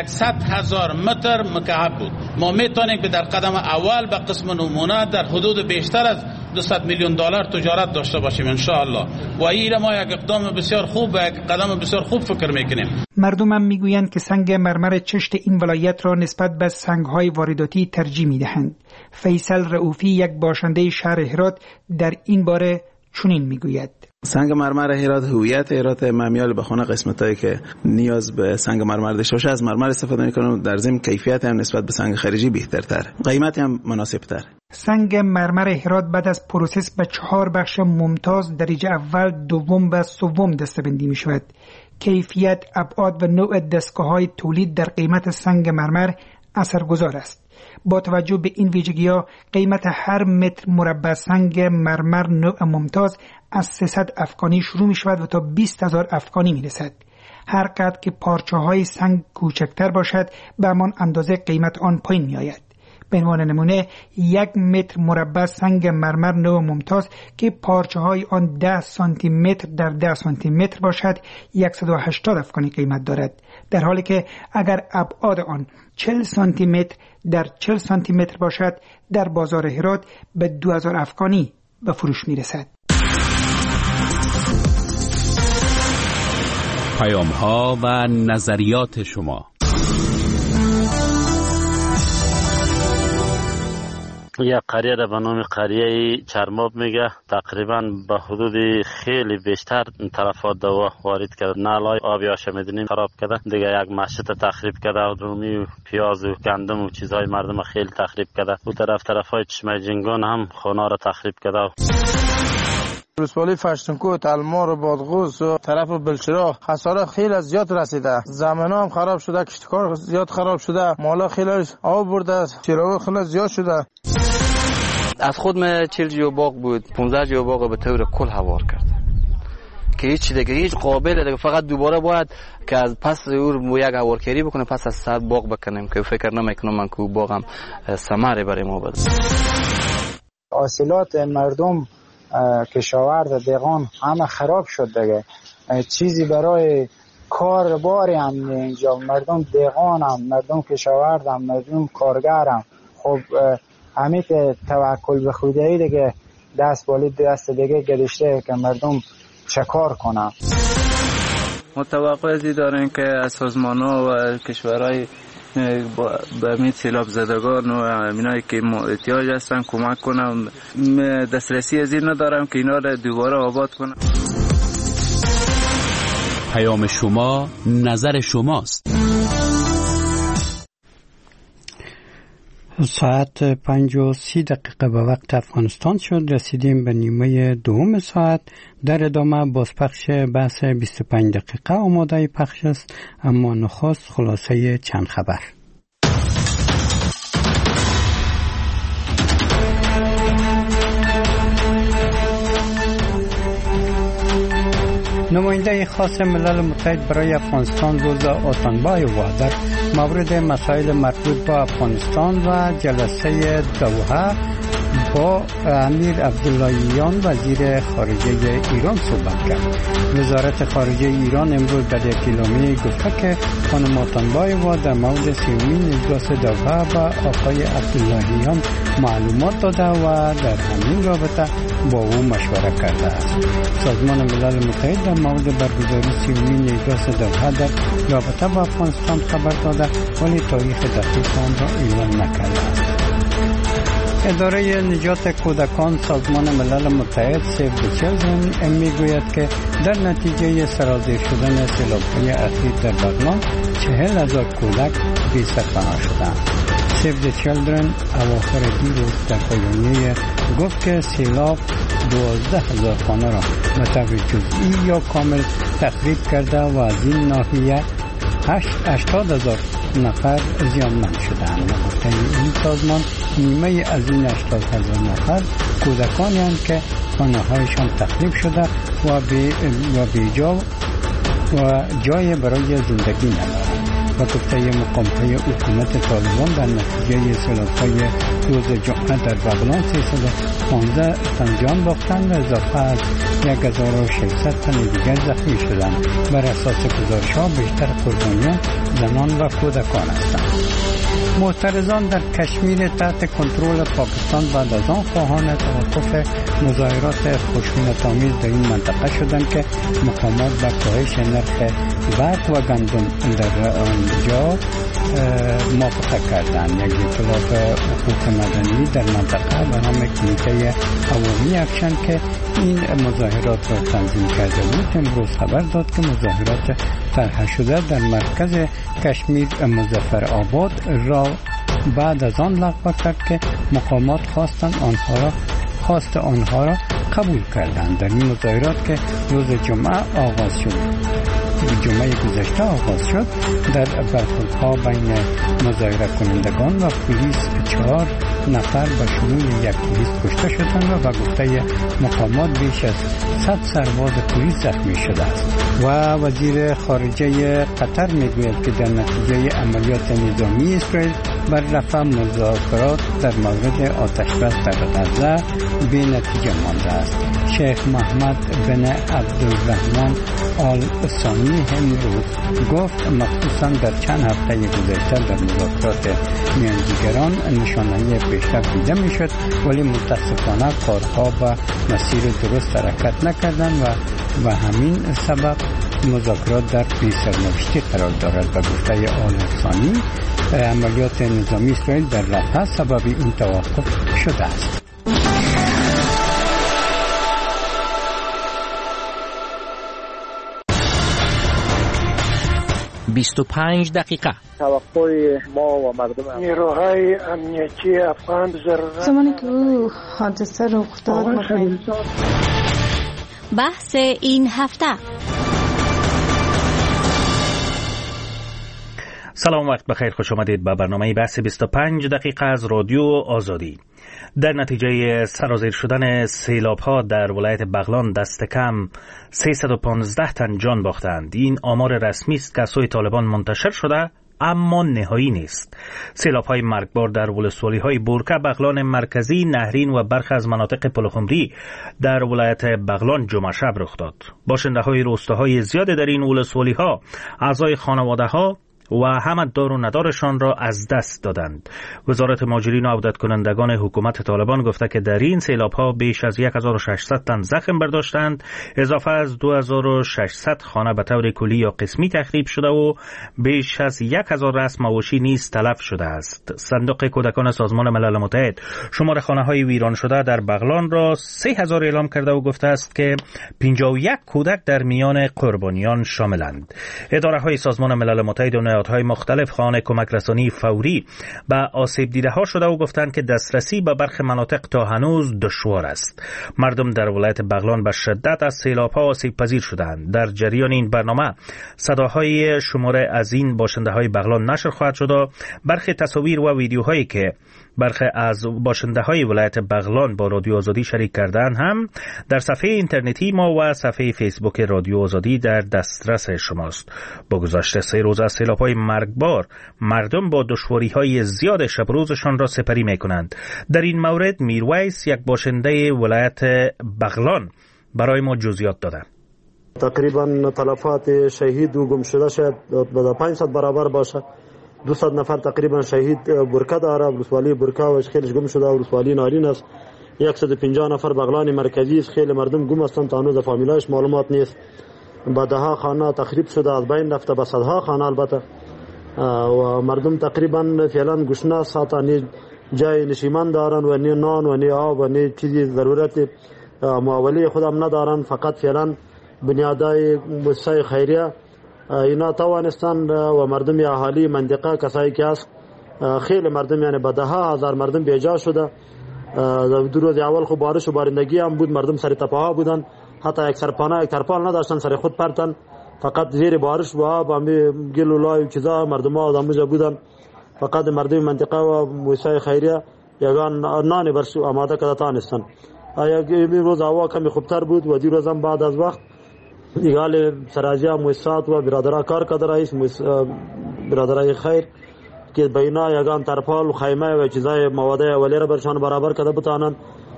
100,000 متر مکعب بود. ما میتونیم که در قدم اول به قسم نمونه در حدود بیشتر از 200 میلیون دلار تجارت داشته باشیم ان شاء الله و این ما یک اقدام بسیار خوب و یک قدم بسیار خوب فکر میکنیم. مردم هم میگویند که سنگ مرمر چشت این ولایت را نسبت به سنگ‌های وارداتی ترجیح میدهند. فیصل رؤوفی یک باشنده شهر هرات در این باره چنین میگوید. سنگ مرمر هرات هویت هرات، ممیال به خونه قسمتایی که نیاز به سنگ مرمر داشته باشه از مرمر استفاده میکنم. در ضمن کیفیت هم نسبت به سنگ خارجی بهترتر، قیمت هم مناسب تر. سنگ مرمر هرات بعد از پروسس به 4 بخش ممتاز درجه اول، دوم و سوم دسته‌بندی می شود. کیفیت، ابعاد و نوع دستگاه‌های تولید در قیمت سنگ مرمر اثرگذار است. با توجه به این ویژگی‌ها قیمت هر متر مربع سنگ مرمر نوع ممتاز از 300 افغانی شروع می شود و تا 20,000 افغانی می رسد. هر قدر که پارچه های سنگ کوچکتر باشد به همان اندازه قیمت آن پایین می آید. به عنوان نمونه 1 متر مربع سنگ مرمر نوع ممتاز که پارچه های آن 10 سانتی متر در 10 سانتی متر باشد 180 افغانی قیمت دارد، در حالی که اگر ابعاد آن 40 سانتی متر در 40 سانتی متر باشد در بازار هرات به 2000 افغانی به فروش می رسد. پیام‌ها و نظریات شما. یک قریه را به نام قریه چرماب میگه، تقریبا به حدود خیلی بیشتر طرفات دوا وارد کرده. نالای آبی هاشه میدونیم خراب کرده دیگه. یک مسجد تخریب کرده و رومی و پیاز و گندم و چیزهای مردم خیلی تخریب کرده. او طرفای چشمه جنگان هم خانه را تخریب کرده. ولسوالی فشتنکو، تلمار و بادغوز و طرف بلچراغ خساره خیلی زیاد رسیده. زمین‌ها هم خراب شده، کشتکار زیاد خراب شده، مالا خیلی آب برده، چراغ خیلی زیاد شده. از خود من 40 جو باغ بود، 15 جو باغ به طور کل هوار کرد که هیچ دیگه هیچ قابل دیگه، فقط دوباره باید که از پس او یک هوارکاری بکنه، پس از 100 باغ بکنیم که فکر نمیکنم من که باغ هم ثمره برای ما بده. حاصلات مردم کشاورز دهقان همه خراب شد دیگه. چیزی برای کار باری هم اینجا، مردم دهقان هم، مردم کشاورز هم، مردم کارگر هم. خب همین که توکل به خدایی دیگه دست بالی دست دیگه گذاشته که مردم چه کار کنن. متوقع ازی داریم که از سازمان‌ها و کشورهای به می سیلاب زدگان و اینایی که احتیاج هستن کمک کنم. دسترسی از این ندارم که اینا را دوباره آباد کنم. پیام شما نظر شماست. ساعت 5:30 به وقت افغانستان شد. رسیدیم به نیمه دوم ساعت. در ادامه بازپخش بحث 25 دقیقه آماده پخش است، اما نخست خلاصه چند خبر. نماینده خاص ملل متحد برای افغانستان روزا اوتانبایووا در مورد مسائل مربوط به افغانستان و جلسه دوحه با امیر عبداللهیان وزیر خارجه ایران صحبت کرد. وزارت خارجه ایران امروز در یک اعلامیه گفته که خانم اوتانبایووا در مورد 30مین اجلاس دوحه با آقای عبداللهیان معلومات داده و در همین رابطه با او مشوره کرده است. سازمان ملل متحد در مورد برگزاری 30مین اجلاس دوحه در رابطه با افغانستان خبر داده ولی تاریخ دقیق آن را اعلام نکرده است. اداره نجات کودکان سازمان ملل متحد سیو د چیلدرن میگوید که در نتیجه سرازیر شدن سیلاب‌های اخیر در بغلان 40,000 کودک بی سرپناه شدند. سیو د چیلدرن اواخر دیروز در بیانیه گفت که سیلاب 12,000 خانه را به طور جزئی یا کامل تخریب کرده و از این ناحیه 80,000 نفر زیانمند شدند. گفته این سازمان نیمه از این 80,000 نفر کودکانی هستند که خانه‌هایشان تخریب شده و بیجا و جای برای زندگی ندارند. و گفته مقام‌های حکومت طالبان در نتیجه سیلاب‌های روز جمعه در بغلان 315 تن جان باختند و اضافه از 1600 تن دیگر زخمی شدند. بر اساس گزارش‌ها بیشتر قربانیان زنان و کودکان هستند. معترضان در کشمیر تحت کنترل پاکستان بعد از آن خواهان توقف مظاهرات خشونت‌آمیز در این منطقه شدند که مقامات به کاهش نرخ برق و گندم در آنجا موافقت کردند. یک اطلاف حقوق مدنی در منطقه به نام کمیته عوامی اکشن که این مظاهرات را تنظیم کرده بود امروز خبر داد که مظاهرات طرح شده در مرکز کشمیر مظفرآباد را بعد از آن لغو کرد که مقامات خواست آنها را قبول کردند. در این مظاهرات که روز جمعه گذشته آغاز شد در برخوردها بین مظاهره کنندگان و پلیس 4 نفر به شمول یک پلیس کشته شدند و به گفته مقامات بیش از 100 سرباز پلیس زخمی شده است. و وزیر خارجه قطر میگوید که در نتیجه عملیات نظامی اسرائیل بر رفع مذاکرات در مورد آتشبس در غزه بی نتیجه مانده است. شیخ محمد بن عبدالرحمن آل ثانی امروز گفت مخصوصا در چند هفته گذشته در مذاکرات میانجیگران نشانه پیشرفت دیده میشد ولی متاسفانه کارها به مسیر درست حرکت نکردند و همین سبب مذاکرات در پی سرنوشتی قرار دارد. و گفته آل ثانی عملیات نظامی اسرائیل در رفح سبب این توقف شده است. بیست دقیقه توقع ما و مردم نیروهای امنیتی افغان زمانی که او حادثه رخ داد بحث این هفته. سلام، وقت بخیر، خوش آمدید به برنامه بحث 25 دقیقه از رادیو آزادی. در نتیجه سرازیر شدن سیلاب‌ها در ولایت بغلان دست کم 315 تن جان باختند. این آمار رسمی است که از سوی طالبان منتشر شده اما نهایی نیست. سیلاب‌های مرگبار در ولسوالی‌های بورکه، بغلان مرکزی، نهرین و برخی از مناطق پلخمری در ولایت بغلان جمعه شب رخ داد. باشنده‌های روستاهای زیاد در این ولسوالی‌ها اعضای خانواده‌ها و همه دار و ندارشان را از دست دادند. وزارت مهاجرین و عودت کنندگان حکومت طالبان گفته که در این سیلاب‌ها بیش از 1600 تن زخم برداشتند، اضافه از 2600 خانه به طور کلی یا قسمی تخریب شده و بیش از 1000 رأس مواشی نیز تلف شده است. صندوق کودکان سازمان ملل متحد شمار خانه‌های ویران شده در بغلان را 3000 اعلام کرده و گفته است که 51 کودک در میان قربانیان شاملند. اداره‌های سازمان ملل متحد و نهادهای مختلف خواهان کمک رسانی فوری به آسیب دیده‌ها شده و گفتند که دسترسی به برخی مناطق تا هنوز دشوار است. مردم در ولایت بغلان به شدت از سیلاب‌ها آسیب پذیر شدند. در جریان این برنامه صداهای شماره از این باشنده‌های بغلان نشر خواهد شد و برخی تصاویر و ویدیوهایی که برخی از باشنده‌های ولایت بغلان با رادیو آزادی شریک کردند هم در صفحه اینترنتی ما و صفحه فیسبوک رادیو آزادی در دسترس شماست. با گذشت 3 روز از سیلاب‌های مرگبار، مردم با دشواری‌های زیاد شب روزشان را سپری می‌کنند. در این مورد میرویس، یک باشنده ولایت بغلان، برای ما جزئیات داده. تقریبا تلفات شهید و گم شده شاید به 500 برابر باشه. 200 نفر تقریبا شهید برکه داره، ولسوالی برکه و خیلیش گم شده، ولسوالی نارین است. 150 نفر بغلان مرکزی است، خیلی مردم گم هستند، تا هنوز فامیلایش معلومات نیست. بعدها خانه تخریب شده، از بین رفته، به صدها خانه البته، و مردم تقریبا فعلا گشنه ساتانی جای نشیمن دارن و نه نان و نه آب و نه چیزی ضرورت معاولی خودم ندارن، فقط فعلا بنیادای مؤسسه خیریه اینا توانستند و مردم اهالی منطقه کسایی که است خیلی مردم، یعنی به 10,000 مردم بیجا شده. دو روز اول خب بارش و بارندگی هم بود، مردم سر تپه ها بودن، حتی یک سرپانه یک ترپال نداشتن، سر خود پرتن، فقط زیر بارش و آب هم گل و لای و چیزا مردم ها آدموزه بودن. فقط مردم منطقه و مؤسسه خیریه یگان نان برش آماده کرده تانستن. یک روز هوا کمی خوبتر بود و دی روز هم بعد از وقت دیگه سراجی مؤسسات و برادرها کار کرده، رئیس برادرای خیر که بینا یگان ترپال و خیمه و چیزای مواد اولیه را برشان برابر کرده بتانن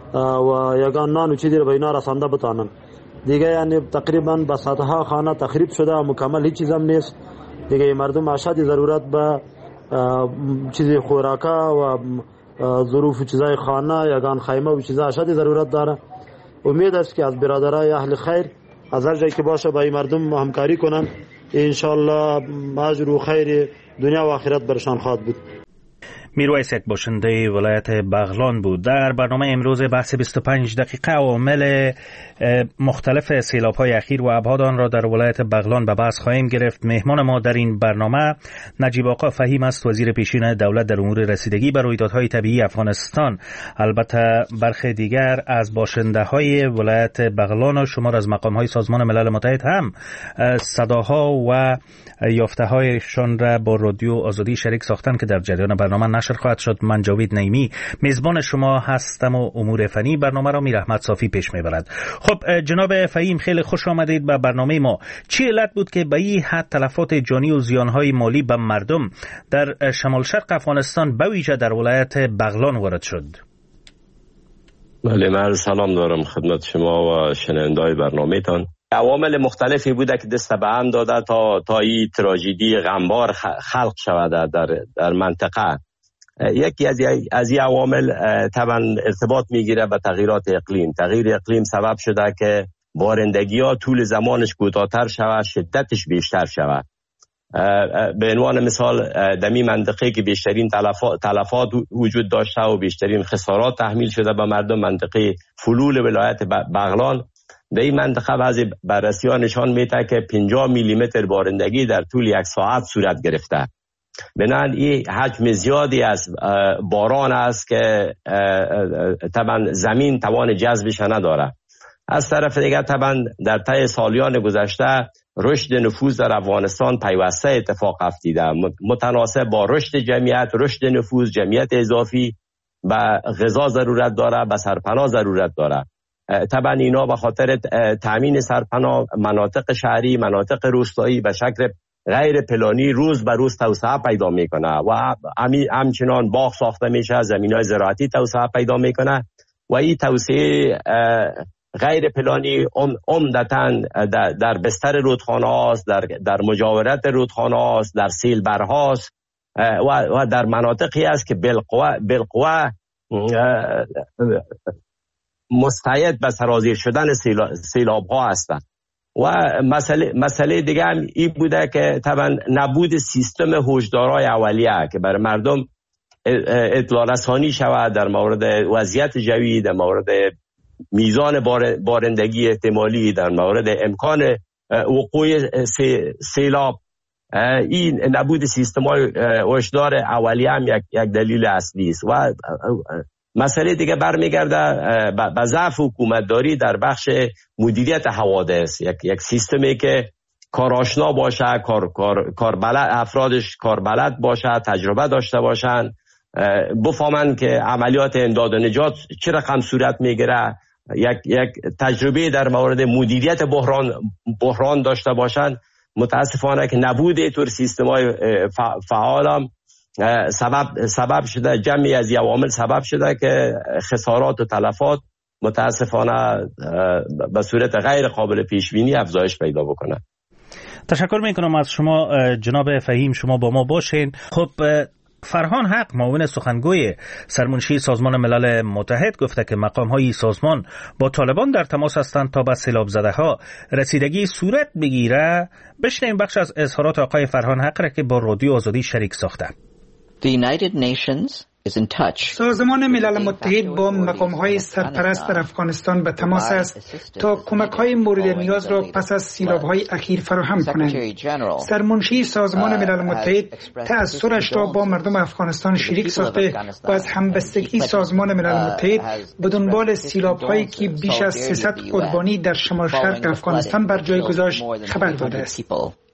و یگان نان و چیزی را بینا رسانده بتانن. دیگه یعنی تقریبا به صدها خانه تخریب شده، مکمل هیچ چیز هم نیست. دیگه مردم اشد ضرورت به چیزی خوراکا و ظروف چیزای خانه یگان خیمه و چیزا اشد ضرورت داره. امید است که از برادرای اهل خیر از هر جایی که باشه با این مردم همکاری کنن، انشالله اجر و خیر دنیا و آخرت برشان خواهد بود. میرویس یک باشنده ولایت بغلان بود. در برنامه امروز بحث 25 دقیقه عوامل مختلف سیلاب‌های اخیر و ابعاد آن را در ولایت بغلان به بحث خواهیم گرفت. مهمان ما در این برنامه نجیب آقا فهیم است، وزیر پیشین دولت در امور رسیدگی به رویدادهای طبیعی افغانستان. البته برخی دیگر از باشنده‌های ولایت بغلان و شمار از مقام‌های سازمان ملل متحد هم صداها و یافته‌هایشان را با رادیو آزادی شریک ساختند که در جریان برنامه نشر خواهد شد. من جاوید نعیمی میزبان شما هستم و امور فنی برنامه را میر احمد صافی پیش میبرد. خب جناب فهیم، خیلی خوش آمدید به برنامه ما. چی علت بود که به این حد تلفات جانی و زیانهای مالی به مردم در شمال شرق افغانستان به ویژه در ولایت بغلان وارد شد؟ بله، من سلام دارم خدمت شما و شنونده‌های برنامه‌تان. عوامل مختلفی بوده که دست به هم داده تا این تراژدی غمبار خلق شود در منطقه. یکی از این عوامل طبعا ارتباط میگیره به تغییرات اقلیم. تغییر اقلیم سبب شده که بارندگی ها طول زمانش کوتاه‌تر شود، شدتش بیشتر شود. به عنوان مثال در این منطقه که بیشترین تلفات وجود داشته و بیشترین خسارات تحمیل شده به مردم، منطقه فلول ولایت بغلان، در این منطقه بعضی بررسی‌ها نشان میده که 50 میلیمتر بارندگی در طول یک ساعت صورت گرفته. بنابراین این حجم زیادی از باران است که طبعا زمین توان جذبش نداره. از طرف دیگر طبعا در طی سالیان گذشته رشد نفوذ در افغانستان پیوسته اتفاق افتیده، متناسب با رشد جمعیت، رشد نفوذ، جمعیت اضافی به غذا ضرورت داره، به سرپناه ضرورت داره. طبعا اینا به خاطر تامین سرپناه مناطق شهری، مناطق روستایی به شکل غیر پلانی روز به روز توسعه پیدا میکنه و همچنان باغ ساخته میشه، زمینای زراعتی توسعه پیدا میکنه و این توسعه غیر پلانی عمدتاً در بستر رودخانه هاست، در مجاورت رودخانه هاست، در سیلبر هاست و در مناطقی است که بالقوه مستعد به سرازیر شدن سیلاب ها هستند. و مسئله دیگه هم این بوده که طبعا نبود سیستم هشدارهای اولیه که برای مردم اطلاع رسانی شود در مورد وضعیت جوی، در مورد میزان بارندگی احتمالی، در مورد امکان وقوع سیلاب. این نبود سیستم های هشدار اولیه هم یک دلیل اصلی است. و مسئله دیگه برمیگرده به ضعف حکومتداری در بخش مدیریت حوادث. یک سیستمی که کارآشنا باشه، افرادش کاربلد باشه، تجربه داشته باشن، بفهمن که عملیات امداد و نجات چه رقم صورت میگیره، یک تجربه در مورد مدیریت بحران داشته باشن. متاسفانه که نبود اینطور سیستم‌های فعال هم سبب شده، جمعی از عوامل سبب شده که خسارات و تلفات متاسفانه به صورت غیر قابل پیش بینی افزایش پیدا بکنه. تشکر میکنم از شما جناب فهیم، شما با ما باشین. خب فرهان حق، معاون سخنگوی سرمنشی سازمان ملل متحد، گفته که مقام‌های سازمان با طالبان در تماس هستند تا به سیلاب زده‌ها رسیدگی صورت بگیره. بشنویم بخش از اظهارات آقای فرهان حق را که با رادیو آزادی شریک ساخته. The United Nations is in touch. سازمان ملل متحد با مقام‌های سرپرست در افغانستان به تماس است تا کمک‌های مورد نیاز را پس از سیلاب‌های اخیر فراهم کنند. سرمنشی سازمان ملل متحد تأثیرش را با مردم افغانستان شریک ساخته و از همبستگی سازمان ملل متحد به دنبال سیلاب‌هایی که بیش از 300 قربانی در شمال شرق افغانستان بر جای گذاشت خبر داده است.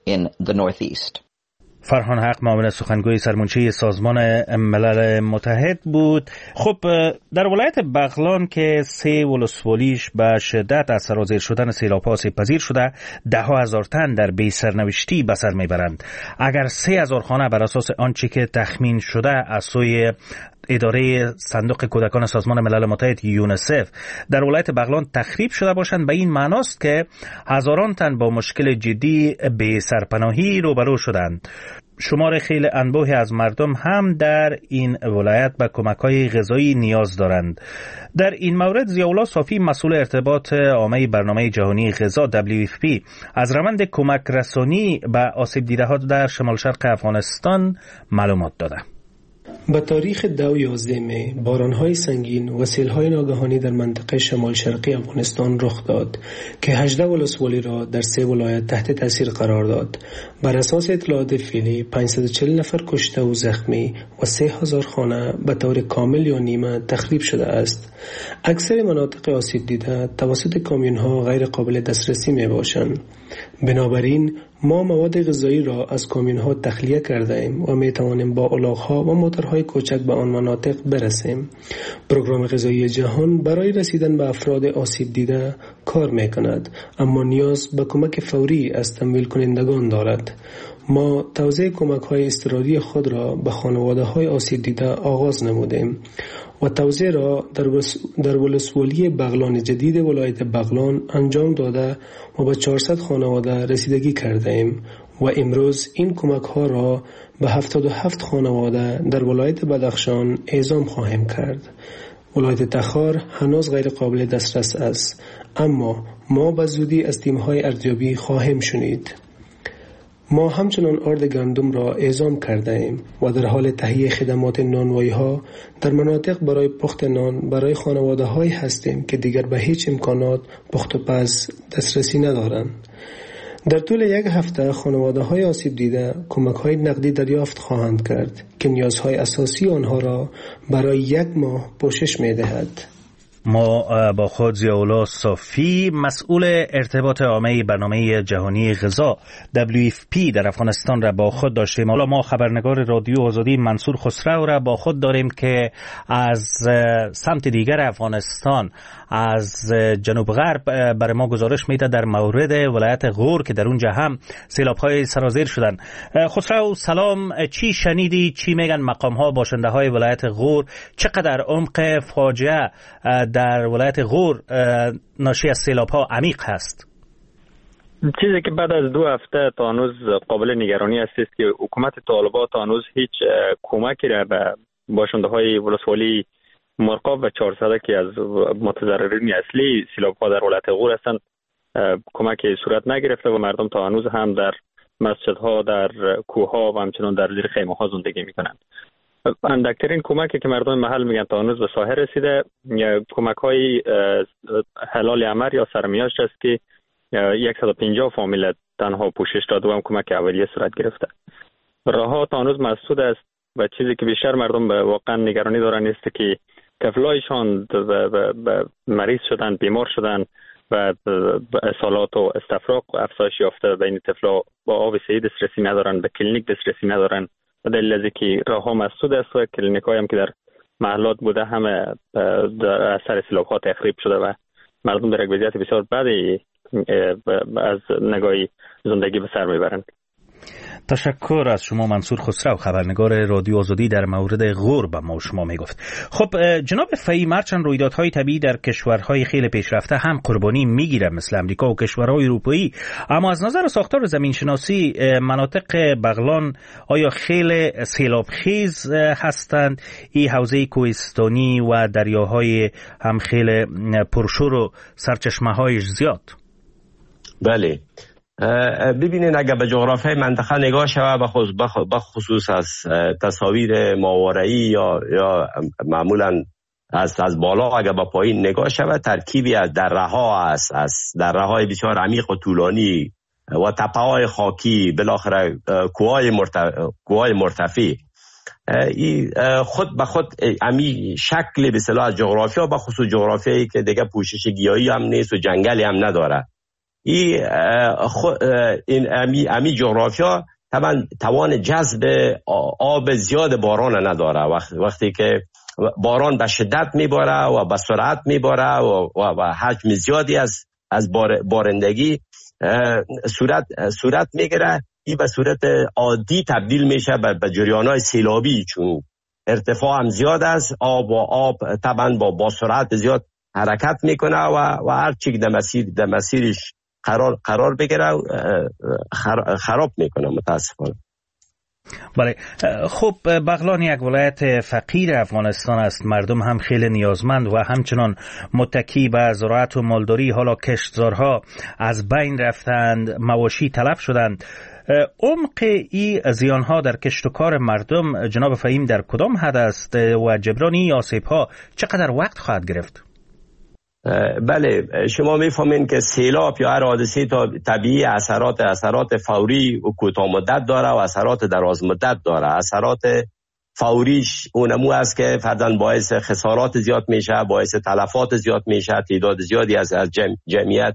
فرهان حق، معاون سخنگوی سرمنشی سازمان ملل متحد بود. خب در ولایت بغلان که 3 ولسوالیش به شدت از سرازیر شدن سیلاب‌ها آسیب‌پذیر شده، 10,000 تن در بی سرنوشتی به سر میبرند. اگر 3,000 خانه بر اساس آنچه که تخمین شده از سوی اداره صندوق کودکان سازمان ملل متحد یونیسف در ولایت بغلان تخریب شده باشند، به این معناست که هزاران تن با مشکل جدی بی سرپناهی روبرو شدند. شمار خیلی انبوهی از مردم هم در این ولایت به کمک‌های غذایی نیاز دارند. در این مورد ضیاءالله صافی، مسئول ارتباط عامه برنامه جهانی غذا WFP، از روند کمک رسانی به آسیب دیده‌ها در شمال شرق افغانستان معلومات داده. به تاریخ 2/11 می باران‌های سنگین و سیل‌های ناگهانی در منطقه شمال شرقی افغانستان رخ داد که 18 ولسوالی را در 3 ولایت تحت تاثیر قرار داد. بر اساس اطلاعات فعلی 540 نفر کشته و زخمی و 3000 خانه به طور کامل یا نیمه تخریب شده است. اکثر مناطق آسیب دیده توسط کامیون‌ها غیر قابل دسترسی می باشند. بنابراین ما مواد غذایی را از کامیون‌ها تخلیه کرده ایم و می توانیم با الاغ‌ها و موتورهای کوچک به آن مناطق برسیم. پروگرام غذایی جهان برای رسیدن به افراد آسیب دیده کار می کند، اما نیاز به کمک فوری از تمویل کنندگان دارد. ما توزیع کمک‌های اضطراری خود را به خانواده‌های آسیب دیده آغاز نمودیم و توزیع را در ولسوالی بغلان جدید ولایت بغلان انجام داده و به 400 خانواده رسیدگی کرده ایم و امروز این کمک ها را به 77 خانواده در ولایت بدخشان اعزام خواهیم کرد. ولایت تخار هنوز غیر قابل دسترس است، اما ما به زودی از تیم‌های ارزیابی خواهیم شنید. ما همچنان آرد گندم را اعزام کرده ایم و در حال تهیه خدمات نانوایی ها در مناطق برای پخت نان برای خانواده های هستیم که دیگر به هیچ امکانات پخت و پز دسترسی ندارند. در طول 1 هفته خانواده های آسیب دیده کمک های نقدی دریافت خواهند کرد که نیازهای اساسی آنها را برای 1 ماه پوشش می دهد. ما با خود ضیاءالله صافی، مسئول ارتباط عامه برنامه جهانی غذا WFP در افغانستان را با خود داشتیم. حالا ما خبرنگار رادیو آزادی منصور خسرو را با خود داریم که از سمت دیگر افغانستان، از جنوب غرب، برای ما گزارش میده در مورد ولایت غور که در اونجا هم سیلاب‌های سرازیر شدن. خسرو سلام، چی شنیدی؟ چی میگن مقام‌ها، باشنده‌های ولایت غور؟ چقدر عمق فاجعه در ولایت غور ناشی از سیلاب‌ها عمیق هست. چیزی که بعد از 2 هفته تا هنوز قابل نگرانی است که حکومت طالبان تا هنوز هیچ کمکی را به باشنده‌های ولسوالی مرغاب و 400 که از متضررین اصلی سیلاب‌ها در ولایت غور هستند کمکی صورت نگرفته و مردم تا هنوز هم در مسجدها، در کوه‌ها و همچنان در زیر خیمه‌ها زندگی می‌کنند. اندکترین کمکی که مردم محل میگن تا هنوز به ساحل رسیده کمک‌های حلال امر یا سرمیاش است که 150 فامیل تنها پوشش داده و هم کمک اولیه صورت گرفته. راه‌ها تا هنوز مسدود است و چیزی که بیشتر مردم به واقعا نگرانی دارن است که طفلایشان مریض شدن، بیمار شدن و اصالات و استفراغ افزایش یافته. بین طفلا با آب صحی دسترسی ندارن، به کلینیک دسترسی ندارن و دلیل از که راه‌ها مسدود است و کلینیک‌های هم که در محلات بوده همه در اثر سیلاب‌ها تخریب شده و مردم در یک وضعیت بسیار بدی از نگاه زندگی به سر میبرند. تشکر از شما منصور خسرو، خبرنگار رادیو آزادی در مورد غور به ما شما میگفت. خب جناب فهیم، هرچند رویدادهای طبیعی در کشورهای خیلی پیشرفته هم قربانی میگیره مثل امریکا و کشورهای اروپایی، اما از نظر ساختار زمینشناسی مناطق بغلان آیا خیلی سیلابخیز هستند؟ این حوزه کوهستانی و دریاهای هم خیلی پرشور و سرچشمه‌هایش زیاد؟ بله، ببینید اگر به جغرافیای منطقه نگاه شود به خصوص از تصاویر ماورایی یا معمولا از بالا اگر به پایین نگاه شود ترکیبی از دره‌ها است، از دره‌های بسیار عمیق و طولانی و تپه‌های خاکی، بالاخره کوه‌های مرتفع. این خود به خود امی شکل به اصطلاح جغرافیا به خصوص جغرافیایی که دیگه پوشش گیاهی هم نیست و جنگلی هم نداره. این امی جغرافیا طبعا توان جذب آب زیاد باران نداره. وقتی که باران به شدت میباره و به سرعت میباره و حجم زیادی از بارندگی صورت میگیره، این به صورت عادی تبدیل میشه به جریان‌های سیلابی، چون ارتفاع هم زیاد است. آب طبعا با سرعت زیاد حرکت میکنه و هر چی در مسیرش قرار بگیره خراب میکنه متاسفانه. بله، خب بغلان یک ولایت فقیر افغانستان است، مردم هم خیلی نیازمند و همچنان متکی به زراعت و مالداری. حالا کشتزارها از بین رفتند، مواشی تلف شدند. عمق این زیانها در کشت و کار مردم جناب فهیم در کدام حد است و جبران این آسیب‌ها چقدر وقت خواهد گرفت؟ بله، شما میفهمین که سیلاب یا هر حادثه طبیعی اثرات فوری و کوتاه مدت داره و اثرات دراز مدت داره. اثرات فوریش اونمو است که فرضاً باعث خسارات زیاد میشه، باعث تلفات زیاد میشه، تعداد زیادی از جمعیت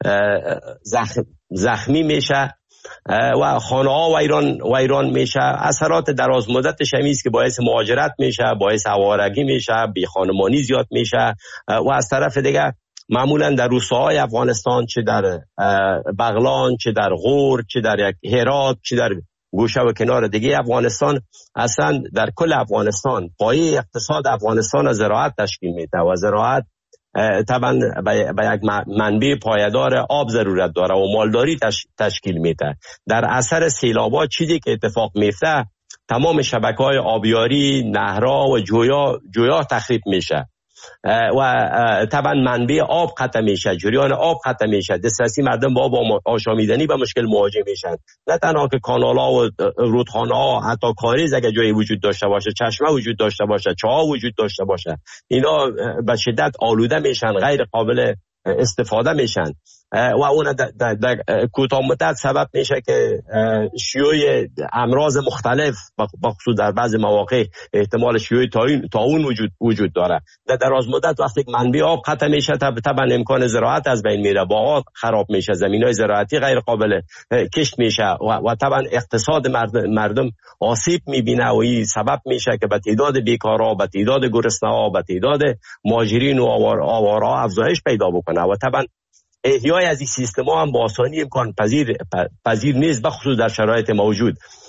زخمی میشه و خانه ها ویران میشه. اثرات دراز مدتش همی است که باعث مهاجرت میشه، باعث آوارگی میشه، بی خانمانی زیاد میشه و از طرف دیگه معمولا در روستاهای افغانستان، چه در بغلان، چه در غور، چه در هرات، چه در گوشه و کنار دیگه افغانستان، اصلا در کل افغانستان پایه اقتصاد افغانستان از زراعت تشکیل میده و زراعت طبعا به یک منبع پایدار آب ضرورت داره و مالداری تشکیل میده. در اثر سیلاب‌ها چیزی که اتفاق میفته تمام شبکه‌های آبیاری، نهرها و جویا تخریب میشه و طبعا منبع آب قطع میشه، جریان آب قطع میشه، دسترسی مردم با آب آشامیدنی به مشکل مواجه میشن. نه تنها که کانال‌ها و رودخانه‌ها، حتی کاریز اگه جایی وجود داشته باشه، چشمه وجود داشته باشه، چاه وجود داشته باشه، اینا به شدت آلوده میشن، غیر قابل استفاده میشن و اون در کوتاه مدت سبب میشه که شیوع امراض مختلف، بخصوص در بعض مواقع احتمال شیوع طاعون وجود داره. در دراز مدت وقتی منبع آب قطع میشه طبعا امکان زراعت از بین میره، باغات خراب میشه، زمینای زراعتی غیر قابل کشت میشه و طبعا اقتصاد مردم آسیب میبینه و این سبب میشه که به تعداد بیکارا، به تعداد گرسنه‌ها، به تعداد مهاجرین و آوارها افزایش پیدا بکنه و طبعا احیای از این سیستم ها هم با آسانی امکان پذیر نیست، بخصوص در شرایط موجود.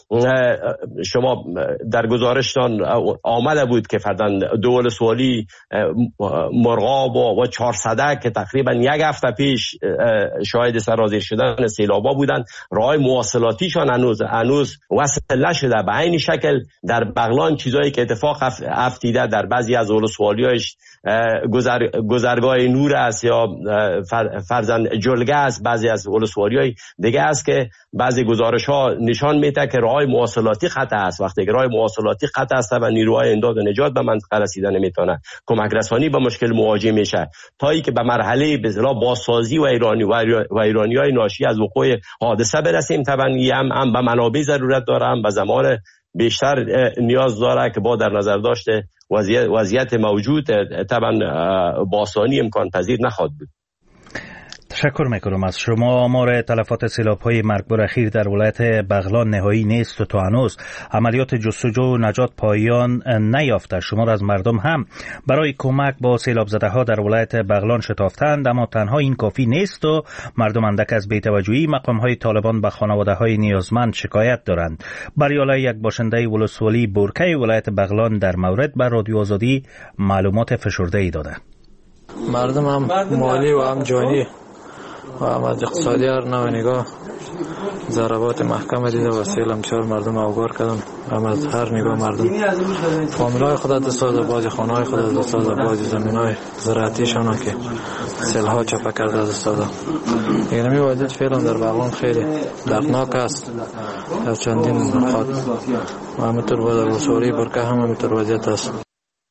شما در گزارشتان آمده بود که فردن دول سوالی مرغاب و 400 که تقریبا یک هفته پیش شاهد سرازیر شدن سیلابا بودند، راههای مواصلاتیشان هنوز وصل نشده. به این شکل در بغلان چیزایی که اتفاق افتیده در بعضی از ولسوالی‌هاش گذرگاه نور است یا فرزند جلگه است، بعضی از ولسوالی‌های دیگه است که بعضی گزارش‌ها نشان میده که راه مواصلاتی خط است. وقتی که راه مواصلاتی خط است و نیروهای امداد و نجات به منطقه رسیدن نمیتونه، کمک رسانی به مشکل مواجه میشه تا اینکه به مرحله به اصطلاح بازسازی و ایرانی‌های ناشی از وقوع حادثه برسیم. طبعا هم به منابع ضرورت داره، هم به زمان بیشتر نیاز داره که با در نظر داشته وضعیت موجود طبعا با آسانی امکان پذیر نخواهد بود. تشکر میکنم از شما. آمار تلفات سیلاب‌های مرگبار اخیر در ولایت بغلان نهایی نیست و تا هنوز عملیات جستجو و نجات پایان نیافته. شمار از مردم هم برای کمک با سیلاب زده‌ها در ولایت بغلان شتافتند، اما تنها این کافی نیست و مردم اندک از بی‌توجهی مقام‌های طالبان به خانواده‌های نیازمند شکایت دارند. بریالا، یک باشنده ولسوالی بورکه ولایت بغلان، در مورد به رادیو آزادی معلومات فشرده‌ای داده. مردم هم مالی و هم جانی و هم از اقتصادی هر نوع نگاه ضربات محکم دیده و سیل چهار مردم اوگار کردن. هم از هر نگاه مردم فامیلای خود از دست داده، بازی خانه‌های خود از دست داده، بازی زمین‌های زراعتیشان که سیل‌ها چپه کرده از دست داده. یعنی وضعیت فعلا در بغلان خیلی دردناک است در چندین نقاط و همینطور با در ولسوالی برکه هم همینطور وضعیت است.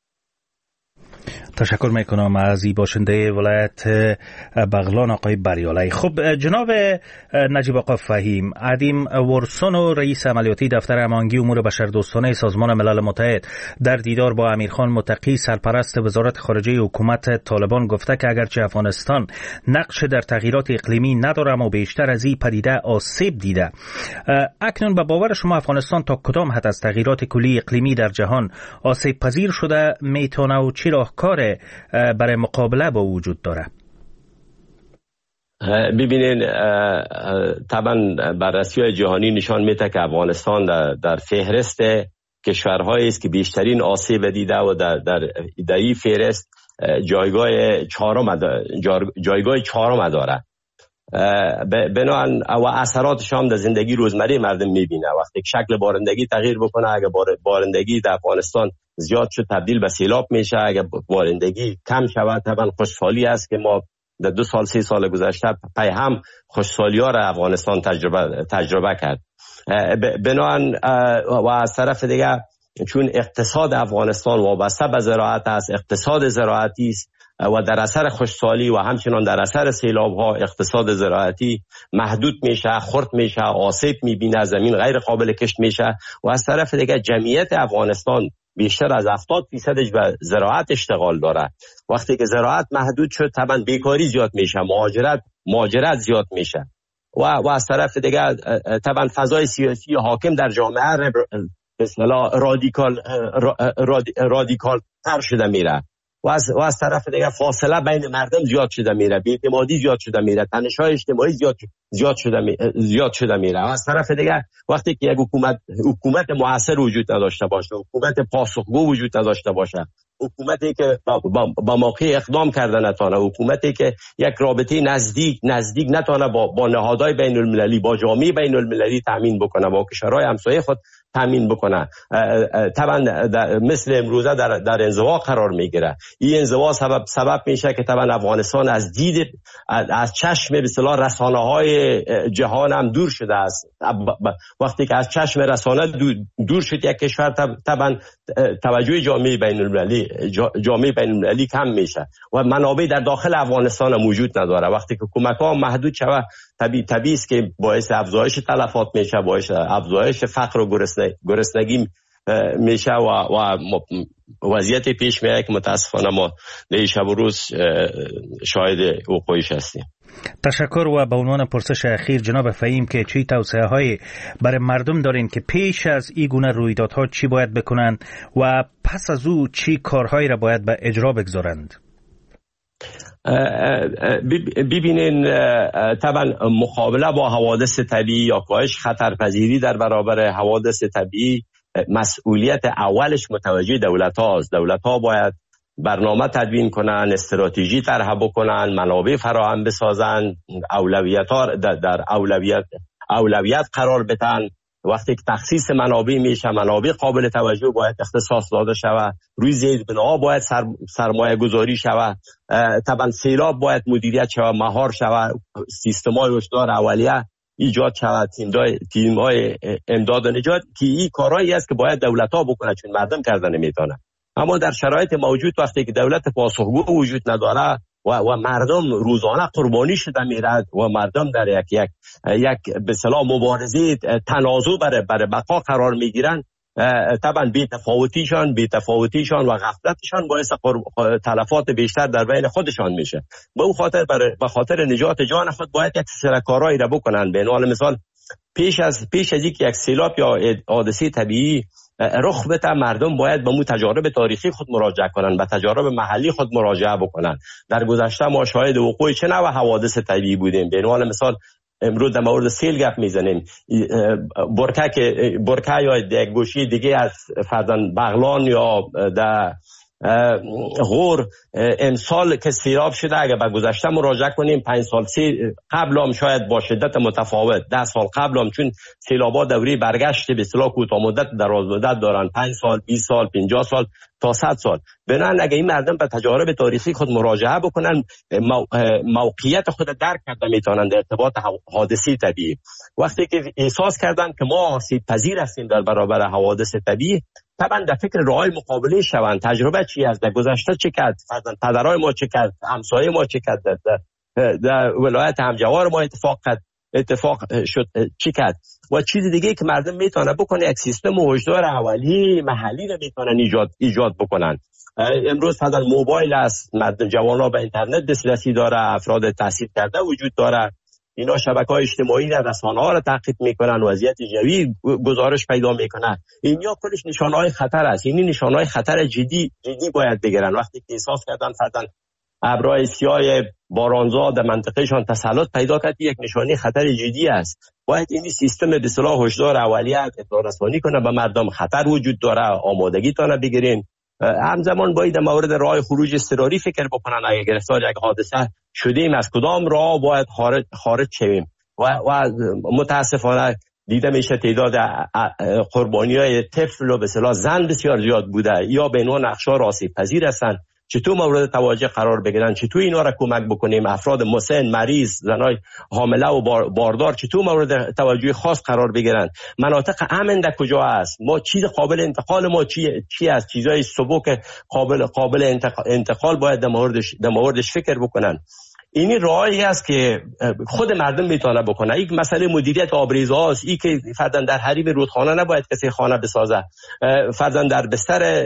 تشکر میکنم از ای باشنده ولایت بغلان آقای بریالای. خب جناب نجیب آقا فهیم، عدیم ورسون و رئیس عملیاتی دفتر امانگی امور بشردوستانه سازمان ملل متحد در دیدار با امیرخان متقی سرپرست وزارت خارجه حکومت طالبان گفته که اگرچه افغانستان نقش در تغییرات اقلیمی نداره اما بیشتر از این پدیده آسیب دیده. اکنون به باور شما افغانستان تا کدام حد از تغییرات کلی اقلیمی در جهان آسیب پذیر شده میتونه و چی راهکار برای مقابله با وجود داره؟ ببینین طبعا بررسی‌های جهانی نشان میده که افغانستان در فهرست کشورهایی است که بیشترین آسیب دیده و در این فهرست جایگاه چهارم داره. بنابراین و اثراتش هم در زندگی روزمره مردم میبینه. وقتی شکل بارندگی تغییر بکنه، اگه بارندگی در افغانستان زیاد شد تبدیل به سیلاب میشه، اگه بارندگی کم شود طبعا خوشحالی است که ما در 2 سال 3 سال گذشته پی هم خوشحالی ها را افغانستان تجربه کرد. بنابراین و از طرف دیگه چون اقتصاد افغانستان وابسته به زراعت است، اقتصاد زراعتی است و در اثر خشکسالی و همچنان در اثر سیلاب ها اقتصاد زراعتی محدود میشه، خرد میشه، آسیب میبینه، زمین غیر قابل کشت میشه و از طرف دیگه جمعیت افغانستان بیشتر از 70% به زراعت اشتغال داره. وقتی که زراعت محدود شد طبعا بیکاری زیاد میشه، مهاجرت زیاد میشه و از طرف دیگه طبعا فضای سیاسی حاکم در جامعه به اصطلاح رادیکال تر شده میره و از طرف دیگه فاصله بین مردم زیاد شده میره، بی‌اعتمادی زیاد شده میره، تنش‌های اجتماعی زیاد شده میره و از طرف دیگه وقتی که یک حکومت موثر وجود نداشته باشه، حکومت پاسخگو وجود نداشته باشه، حکومتی که با موقع اقدام کرده نتونه، حکومتی که یک رابطه نزدیک نتونه با نهادهای بین المللی، با جامعه بین المللی تامین بکنه، با کشورهای همسایه خود تامین بکنه، طبعا مثل امروزه در انزوا قرار میگیره. این انزوا سبب میشه که طبعا افغانستان از چشم به اصطلاح رسانه‌های جهان هم دور شده است. وقتی که از چشم رسانه دور شد یک کشور طبعا توجه جامعه بین المللی کم میشه و منابع در داخل افغانستان موجود نداره. وقتی که کمک‌ها محدود شود طبیعی است که باعث افزایش تلفات میشه، باعث افزایش فقر و گرسنگی میشه و وضعیت پیش میاد که متاسفانه ما در شب و روز شاهد وقوعش هستیم. تشکر. و به عنوان پرسش اخیر جناب فهیم که چی توصیه های برای مردم دارین که پیش از این گونه رویدادها چی باید بکنند و پس از او چی کارهایی را باید به اجرا بگذارند؟ ببینین طبعا مقابله با حوادث طبیعی یا کاهش خطرپذیری در برابر حوادث طبیعی مسئولیت اولش متوجه دولت هاست. دولت ها باید برنامه تدوین کنن، استراتژی طرح بکنن، منابع فراهم بسازن، اولویت ها در اولویت قرار بدن. وقتی که تخصیص منابع میشه، منابع قابل توجه باید اختصاص داده شود، روی زیربناها باید سرمایه گذاری شود، طبعا سیلاب باید مدیریت شود، مهار شود، سیستم‌های هشدار اولیه ایجاد شود، تیم‌های امداد و نجات، که این کارهایی است که باید دولت‌ها بکنه، چون مردم کردن نمیتونه. اما در شرایط موجود وقتی که دولت پاسخگو وجود نداره و مردم روزانه قربانی شده میرد و مردم در یک به اصطلاح مبارزه تنازع برای بقا قرار میگیرن، طبعا بی‌تفاوتیشان و غفلتشان باعث تلفات بیشتر در بین خودشان میشه. به خاطر نجات جان خود باید یک سری کارهایی را بکنن. به عنوان مثال پیش از اینکه یک سیلاب یا حادثه طبیعی رخ بده، مردم باید به تجارب تاریخی خود مراجعه کنن، به تجارب محلی خود مراجعه بکنن. در گذشته ما شاهد وقوع چه نوع حوادث طبیعی بودیم. به عنوان مثال امروز در مورد سیل گپ میزنیم، برکه یا یک گوشه دیگه از فرزند بغلان یا در غور امسال که سیلاب شده، اگر به گذشته مراجعه کنیم 5 سال قبل هم شاید با شدت متفاوت، 10 سال قبل هم، چون سیلابا دوری برگشت به اصطلاح کوتاه مدت دراز مدت دارن، 5 سال 20 سال 50 سال تا 100 سال. بنابراین اگه این مردم به تجارب تاریخی خود مراجعه بکنن، موقعیت خود درک کرده میتونن در ارتباط حادثه طبیعی. وقتی که احساس کردن که ما آسیب پذیر هستیم در برابر حوادث طبیعی، طبعا در فکر راه مقابله شوند. تجربه چی است؟ در گذشته چه کرد؟ پدرای ما چه کرد؟ همسایه ما چه کرد؟ در ولایت همجوار ما اتفاق شد چی کرد؟ و چیز دیگه که مردم میتونه بکنه، یک سیستم هشدار اولیه محلی رو میتونن ایجاد بکنن. امروز فقط موبایل است، مردم جوانا به اینترنت دسترسی داره، افراد تحصیل کرده وجود داره، اینا شبکه‌های اجتماعی در رسانه‌ها رو تعقیب میکنن، وضعیت جوی گزارش پیدا میکنن. اینیا کلش نشانه‌های خطر است. این نشانه‌های خطر جدی باید بگیرن. وقتی که احساس کردن فرضاً ابرهای سیاه بارانزا در منطقهشان تسلط پیدا کرد، یک نشانه خطر جدی است. باید این سیستم به اصطلاح هشدار اولیه اطلاع رسانی کنه به مردم، خطر وجود داره، آمادگی تونه بگیرین. همزمان باید در مورد راه خروج اضطراری فکر بکنن. اگه گرفتار یک حادثه شدیم از کدام راه باید خارج شویم. و متاسفانه دیده میشه تعداد قربانی‌های طفل و به اصطلاح زن بسیار زیاد بوده، یا به عنوان نقشار آسیب پذیر هستند. چطور مورد توجه قرار بگیرن؟ چطور اینا را کمک بکنیم؟ افراد مسن، مریض، زنای حامله و باردار چطور مورد توجه خاص قرار بگیرن؟ مناطق امن در کجا است؟ ما چیز قابل انتقال ما چی است؟ چیزای سبک قابل انتقال باید در موردش فکر بکنن. اینی راهی است که خود مردم میتونه بکنه. یک مسئله مدیریت آبریزها است. این که فرضاً در حریم رودخانه نباید کسی خانه بسازه، فرضاً در بستر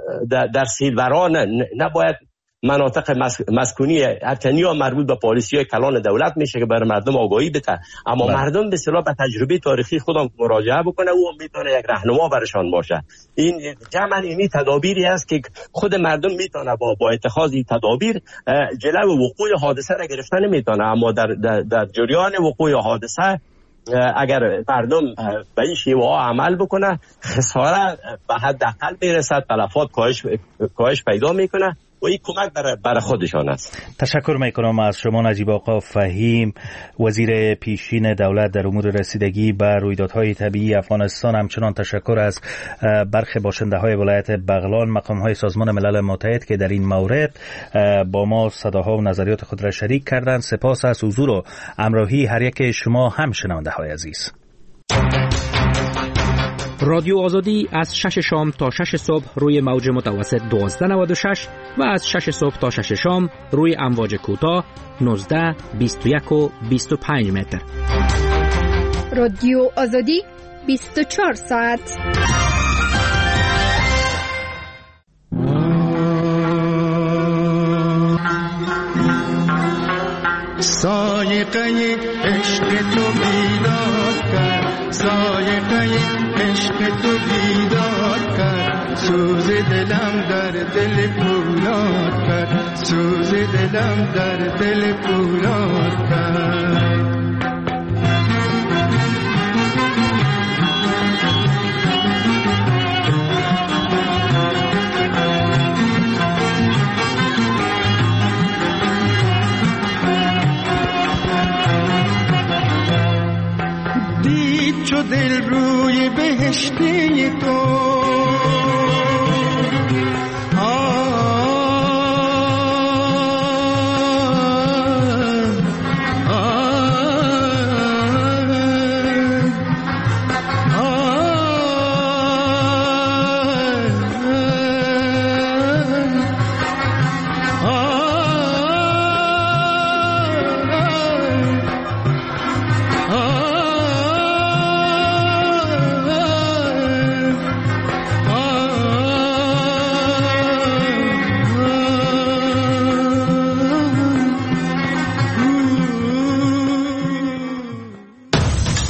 در سیلوران نباید مناطق مسکونی هرچند یا مربوط به پالیسی‌های کلان دولت میشه که برای مردم آگاهی بده، اما مردم به اصطلاح به تجربه تاریخی خودم مراجعه بکنه، او میتونه یک راهنما برشان باشه. این جمع اینی تدابیری است که خود مردم میتونه با اتخاذ این تدابیر جلو وقوع حادثه را گرفتن میتونه. اما در جریان وقوع حادثه اگر مردم به این شیوه ها عمل بکنه، خسارت به حداقل میرسد، تلفات کاهش پیدا میکنه و این کمک برای خودشان است. تشکر میکنم از شما نجیب آقا فهیم، وزیر پیشین دولت در امور رسیدگی به رویدادهای طبیعی افغانستان. همچنان تشکر از برخی باشنده های ولایت بغلان، مقام های سازمان ملل متحد که در این مورد با ما صداها و نظریات خود را شریک کردند. سپاس از حضور و همراهی هر یک شما هم شنونده های عزیز. رادیو آزادی از 6 شام تا 6 صبح روی موج متوسط 1296 و از 6 صبح تا 6 شام روی امواج کوتاه 19، 21 و 25 متر. رادیو آزادی 24 ساعت. سایقه عشق تو بیدار کرد، سایقه عشق تو بیدار کرد، سوز دلم در دل پولاد کرد، سوز دلم در دل پولاد کرد. چو دل روی بهشتی تو